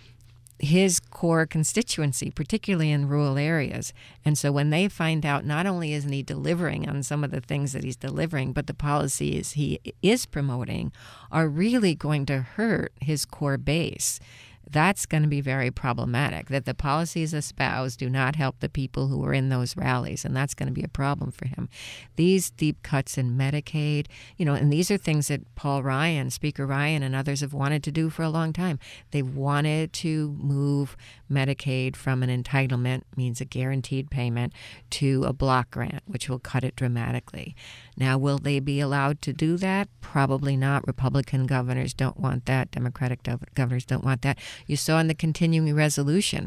his core constituency, particularly in rural areas. And so when they find out not only isn't he delivering on some of the things that he's delivering, but the policies he is promoting are really going to hurt his core base, that's going to be very problematic, that the policies espoused do not help the people who are in those rallies, and that's going to be a problem for him. These deep cuts in Medicaid, you know, and these are things that Paul Ryan, Speaker Ryan, and others have wanted to do for a long time. They wanted to move Medicaid from an entitlement, means a guaranteed payment, to a block grant, which will cut it dramatically. Now, will they be allowed to do that? Probably not. Republican governors don't want that. Democratic gov- governors don't want that. You saw in the continuing resolution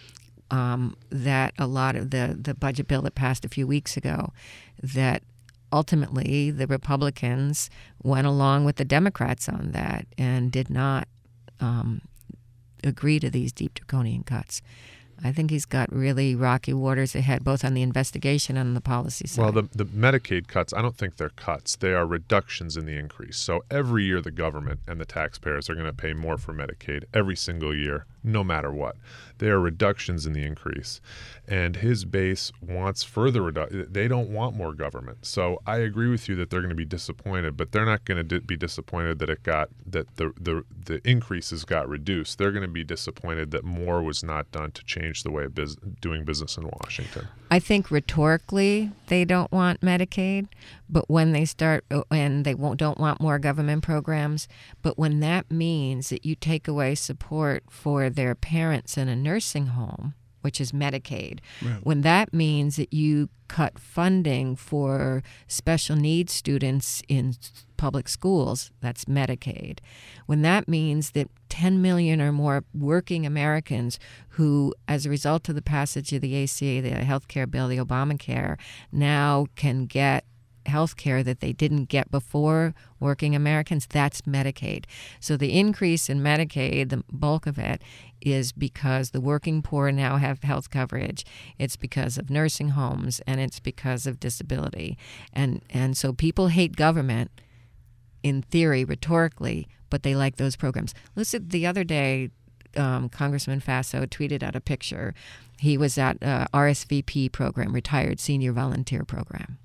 um, that a lot of the, the budget bill that passed a few weeks ago, that ultimately the Republicans went along with the Democrats on that and did not um, agree to these deep draconian cuts. I think he's got really rocky waters ahead, both on the investigation and on the policy side. Well, the, the Medicaid cuts, I don't think they're cuts. They are reductions in the increase. So every year the government and the taxpayers are going to pay more for Medicaid every single year, no matter what. They are reductions in the increase. And his base wants further reduction. They don't want more government. So I agree with you that they're going to be disappointed, but they're not going to di- be disappointed that it got that the, the the increases got reduced. They're going to be disappointed that more was not done to change the way of bus- doing business in Washington. I think rhetorically they don't want Medicaid, but when they start, and they won't don't want more government programs, but when that means that you take away support for their parents in a nursing home, which is Medicaid, Right. when that means that you cut funding for special needs students in public schools, that's Medicaid. When that means that ten million or more working Americans who, as a result of the passage of the A C A, the health care bill, the Obamacare, now can get health care that they didn't get before, working Americans, that's Medicaid. So the increase in Medicaid, the bulk of it, is because the working poor now have health coverage. It's because of nursing homes, and it's because of disability. And and so people hate government in theory, rhetorically, but they like those programs. Listen, the other day, um, Congressman Faso tweeted out a picture. He was at a R S V P program, Retired Senior Volunteer Program.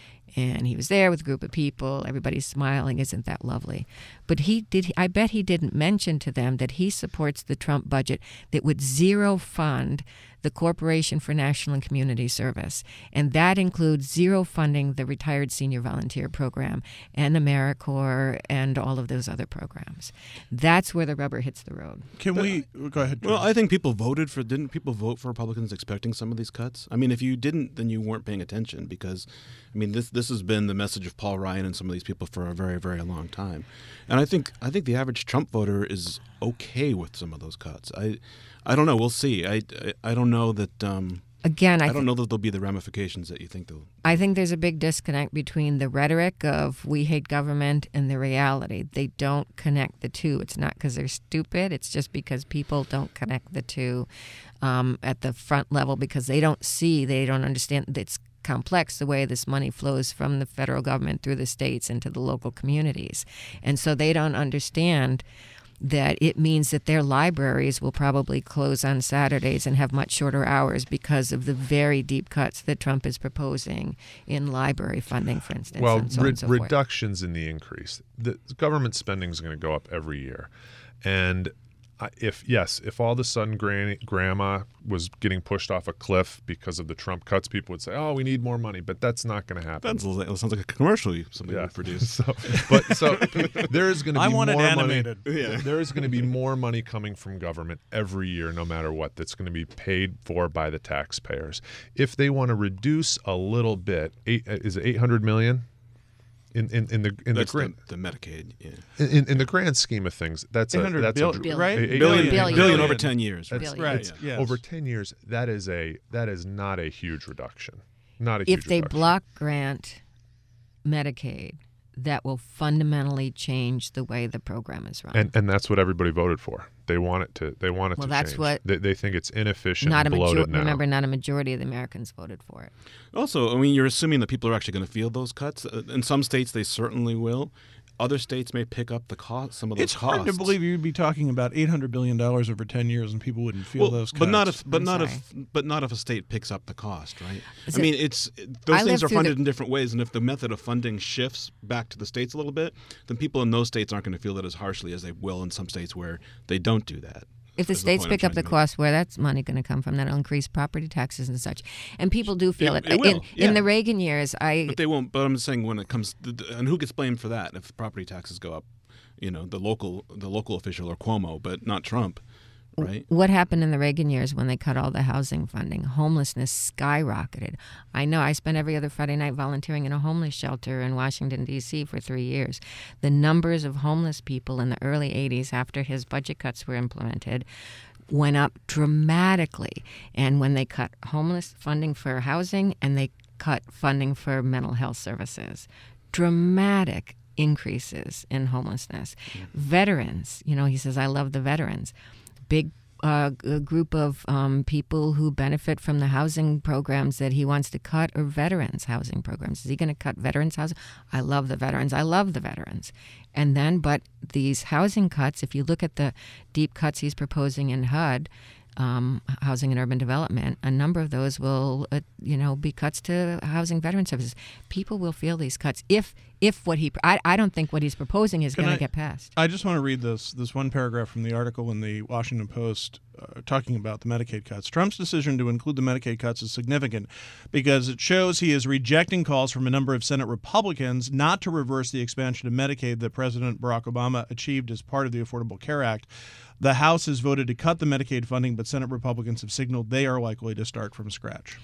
And he was there with a group of people. Everybody's smiling. Isn't that lovely? But he did. I bet he didn't mention to them that he supports the Trump budget that would zero fund the Corporation for National and Community Service. And that includes zero funding the Retired Senior Volunteer Program and AmeriCorps and all of those other programs. That's where the rubber hits the road. Can we go ahead? Well, George. I think people voted for, didn't people vote for Republicans expecting some of these cuts? I mean, if you didn't, then you weren't paying attention because, I mean, this this has been the message of Paul Ryan and some of these people for a very, very long time. And I think I think the average Trump voter is okay with some of those cuts. I I don't know. We'll see. I, I, I don't know that. Um, Again, I, I th- don't know that there'll be the ramifications that you think they'll. I think there's a big disconnect between the rhetoric of we hate government and the reality. They don't connect the two. It's not because they're stupid. It's just because people don't connect the two um, at the front level because they don't see, they don't understand. It's complex the way this money flows from the federal government through the states into the local communities. And so they don't understand that it means that their libraries will probably close on Saturdays and have much shorter hours because of the very deep cuts that Trump is proposing in library funding, for instance. Well, and so on re- and so forth. reductions in the increase. The government spending is going to go up every year. And I- if, yes, if all of a sudden granny, grandma was getting pushed off a cliff because of the Trump cuts, people would say, oh, we need more money. But that's not going to happen. That sounds like a commercial somebody Yeah. would produce. So, but so there is going to be I more want it money. animated. Yeah. There is going to be more money coming from government every year, no matter what. That's going to be paid for by the taxpayers. If they want to reduce a little bit, eight, is it eight hundred million? In, in, in the in That's the, grand, the, the Medicaid, yeah. in, in the grand scheme of things, that's a eight hundred that's bill- a, Billion. right? Eight- Billion, Billion. billion over ten years. That's Billion. Right. it's- Yes. Over ten years, that is a that is not a huge reduction. Not a huge If they reduction. block grant Medicaid, that will fundamentally change the way the program is run. and and that's what everybody voted for. They want it to. They want it Well, to that's change. what- they, they think it's inefficient, not a and bloated majority. now. Remember, not a majority of the Americans voted for it. Also, I mean, you're assuming that people are actually going to feel those cuts. Uh, In some states, they certainly will. Other states may pick up the cost, some of those It's costs. hard to believe you'd be talking about eight hundred billion dollars over ten years and people wouldn't feel Well, those cuts. but not if, but I'm not sorry. if, but not if a state picks up the cost, right? Is I it- mean, it's those I things lived are through funded the- in different ways, and if the method of funding shifts back to the states a little bit, then people in those states aren't going to feel it as harshly as they will in some states where they don't do that. If the Is the states point I'm pick up trying the to make. cost, where that's money going to come from? That'll increase property taxes and such. And people do feel It- it. it will, in, yeah. in the Reagan years, I But they won't. But I'm just saying when it comes, to, and who gets blamed for that if property taxes go up? You know, the local, the local official or Cuomo, but not Trump, right? what happened in the Reagan years when they cut all the housing funding? Homelessness skyrocketed. I know I spent every other Friday night volunteering in a homeless shelter in Washington, D C for three years. The numbers of homeless people in the early eighties after his budget cuts were implemented went up dramatically. And when they cut homeless funding for housing and they cut funding for mental health services, dramatic increases in homelessness. Veterans, you know, he says, I love the veterans. Big uh, g- group of um, people who benefit from the housing programs that he wants to cut are veterans housing programs. Is he going to cut veterans housing? I love the veterans. I love the veterans. And then, but these housing cuts, if you look at the deep cuts he's proposing in H U D, um, housing and urban development, a number of those will, uh, you know, be cuts to housing veteran services. People will feel these cuts if, if what he, I, I don't think what he's proposing is Can going I- to get passed. I just want to read this this one paragraph from the article in the Washington Post uh, talking about the Medicaid cuts. Trump's decision to include the Medicaid cuts is significant because it shows he is rejecting calls from a number of Senate Republicans not to reverse the expansion of Medicaid that President Barack Obama achieved as part of the Affordable Care Act. The House has voted to cut the Medicaid funding, but Senate Republicans have signaled they are likely to start from scratch.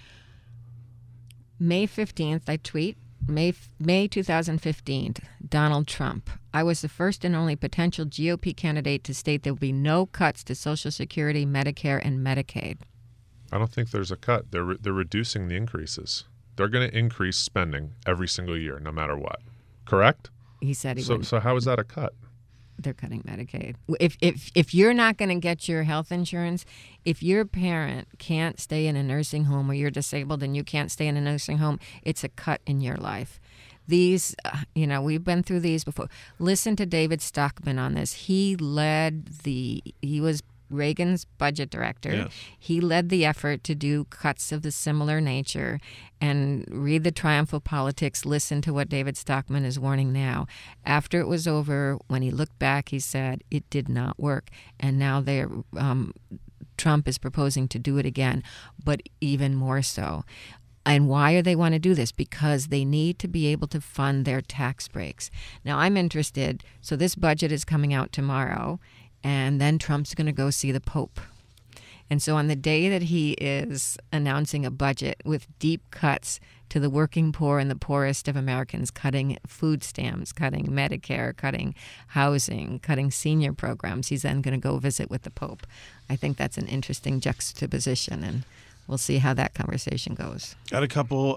May fifteenth, I tweet, May, May two thousand fifteen, Donald Trump. I was the first and only potential G O P candidate to state there will be no cuts to Social Security, Medicare, and Medicaid. I don't think there's a cut. They're re- they're reducing the increases. They're going to increase spending every single year, no matter what. Correct? He said he So wouldn't. so how is that a cut? They're cutting Medicaid. If if if you're not going to get your health insurance, if your parent can't stay in a nursing home or you're disabled and you can't stay in a nursing home, it's a cut in your life. These, uh, you know, we've been through these before. Listen to David Stockman on this. He led the, he was Reagan's budget director. Yes. He led the effort to do cuts of the similar nature. And read the Triumph of Politics. Listen to what David Stockman is warning now. After it was over, when he looked back, he said it did not work. And now they're um, Trump is proposing to do it again, but even more so. And why do they want to do this? Because they need to be able to fund their tax breaks. Now, I'm interested. So this budget is coming out tomorrow, and then Trump's going to go see the Pope. And so on the day that he is announcing a budget with deep cuts to the working poor and the poorest of Americans, cutting food stamps, cutting Medicare, cutting housing, cutting senior programs, he's then going to go visit with the Pope. I think that's an interesting juxtaposition, and we'll see how that conversation goes. Got a couple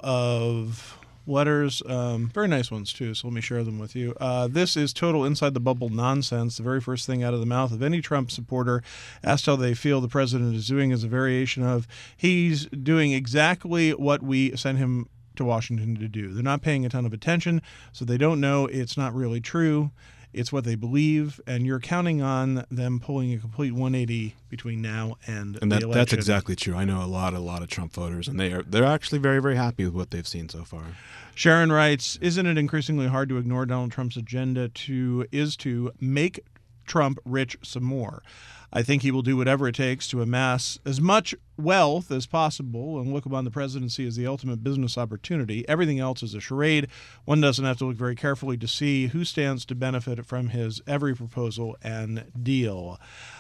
of letters, um, very nice ones too, so let me share them with you. Uh, this is total inside the bubble nonsense. The very first thing out of the mouth of any Trump supporter asked how they feel the president is doing is a variation of, he's doing exactly what we sent him to Washington to do. They're not paying a ton of attention, so they don't know it's not really true. It's what they believe, and you're counting on them pulling a complete one eighty between now and, And the that, election. that's exactly true. I know a lot, a lot of Trump voters, and they are they're actually very, very happy with what they've seen so far. Sharon writes, isn't it increasingly hard to ignore Donald Trump's agenda to is to make Trump rich some more? I think he will do whatever it takes to amass as much wealth as possible and look upon the presidency as the ultimate business opportunity. Everything else is a charade. One doesn't have to look very carefully to see who stands to benefit from his every proposal and deal.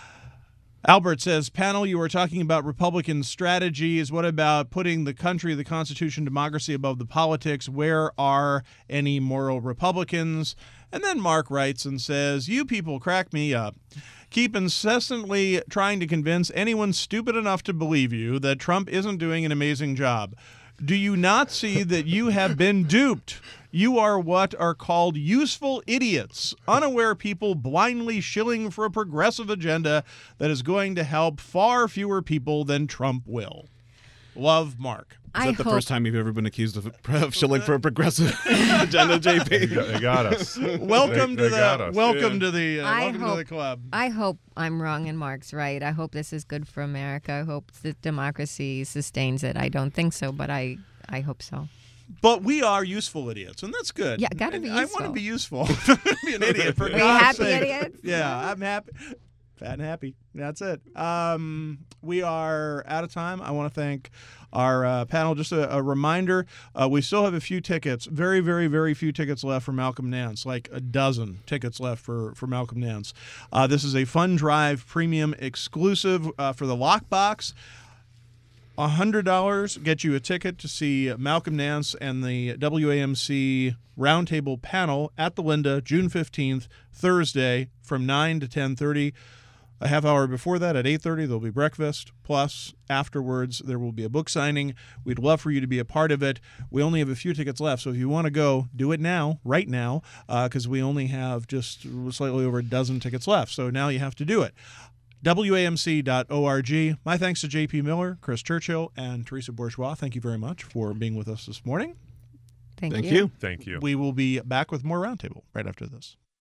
Albert says, panel, you were talking about Republican strategies. What about putting the country, the Constitution, democracy above the politics? Where are any moral Republicans? And then Mark writes and says, you people crack me up. Keep incessantly trying to convince anyone stupid enough to believe you that Trump isn't doing an amazing job. Do you not see that you have been duped? You are what are called useful idiots, unaware people blindly shilling for a progressive agenda that is going to help far fewer people than Trump will. Love, Mark. Is I that the hope, first time you've ever been accused of, of shilling for a progressive agenda, J P? They got, they got us. Welcome They- to they got the us. welcome Yeah. to the uh, I welcome to hope- the club. I hope I'm wrong and Mark's right. I hope this is good for America. I hope that democracy sustains it. I don't think so, but I, I hope so. But we are useful idiots, and that's good. Yeah, gotta And be I want useful. to be useful. Be an idiot for Are you God's happy, sake. idiots? Yeah, I'm happy. Fat and happy. That's it. Um, we are out of time. I want to thank our uh, panel. Just a, a reminder, uh, we still have a few tickets, very, very, very few tickets left for Malcolm Nance, like a dozen tickets left for, for Malcolm Nance. Uh, this is a Fun Drive Premium exclusive uh, for the Lockbox. one hundred dollars gets you a ticket to see Malcolm Nance and the W A M C Roundtable panel at the Linda, June fifteenth, Thursday, from nine to ten thirty. A half hour before that, at eight thirty, there'll be breakfast. Plus, afterwards, there will be a book signing. We'd love for you to be a part of it. We only have a few tickets left, so if you want to go, do it now, right now, because uh, we only have just slightly over a dozen tickets left. So now you have to do it. W A M C dot org. My thanks to J P Miller, Chris Churchill, and Teresa Bourgeois. Thank you very much for being with us this morning. Thank, Thank you. you. Thank you. We will be back with more Roundtable right after this.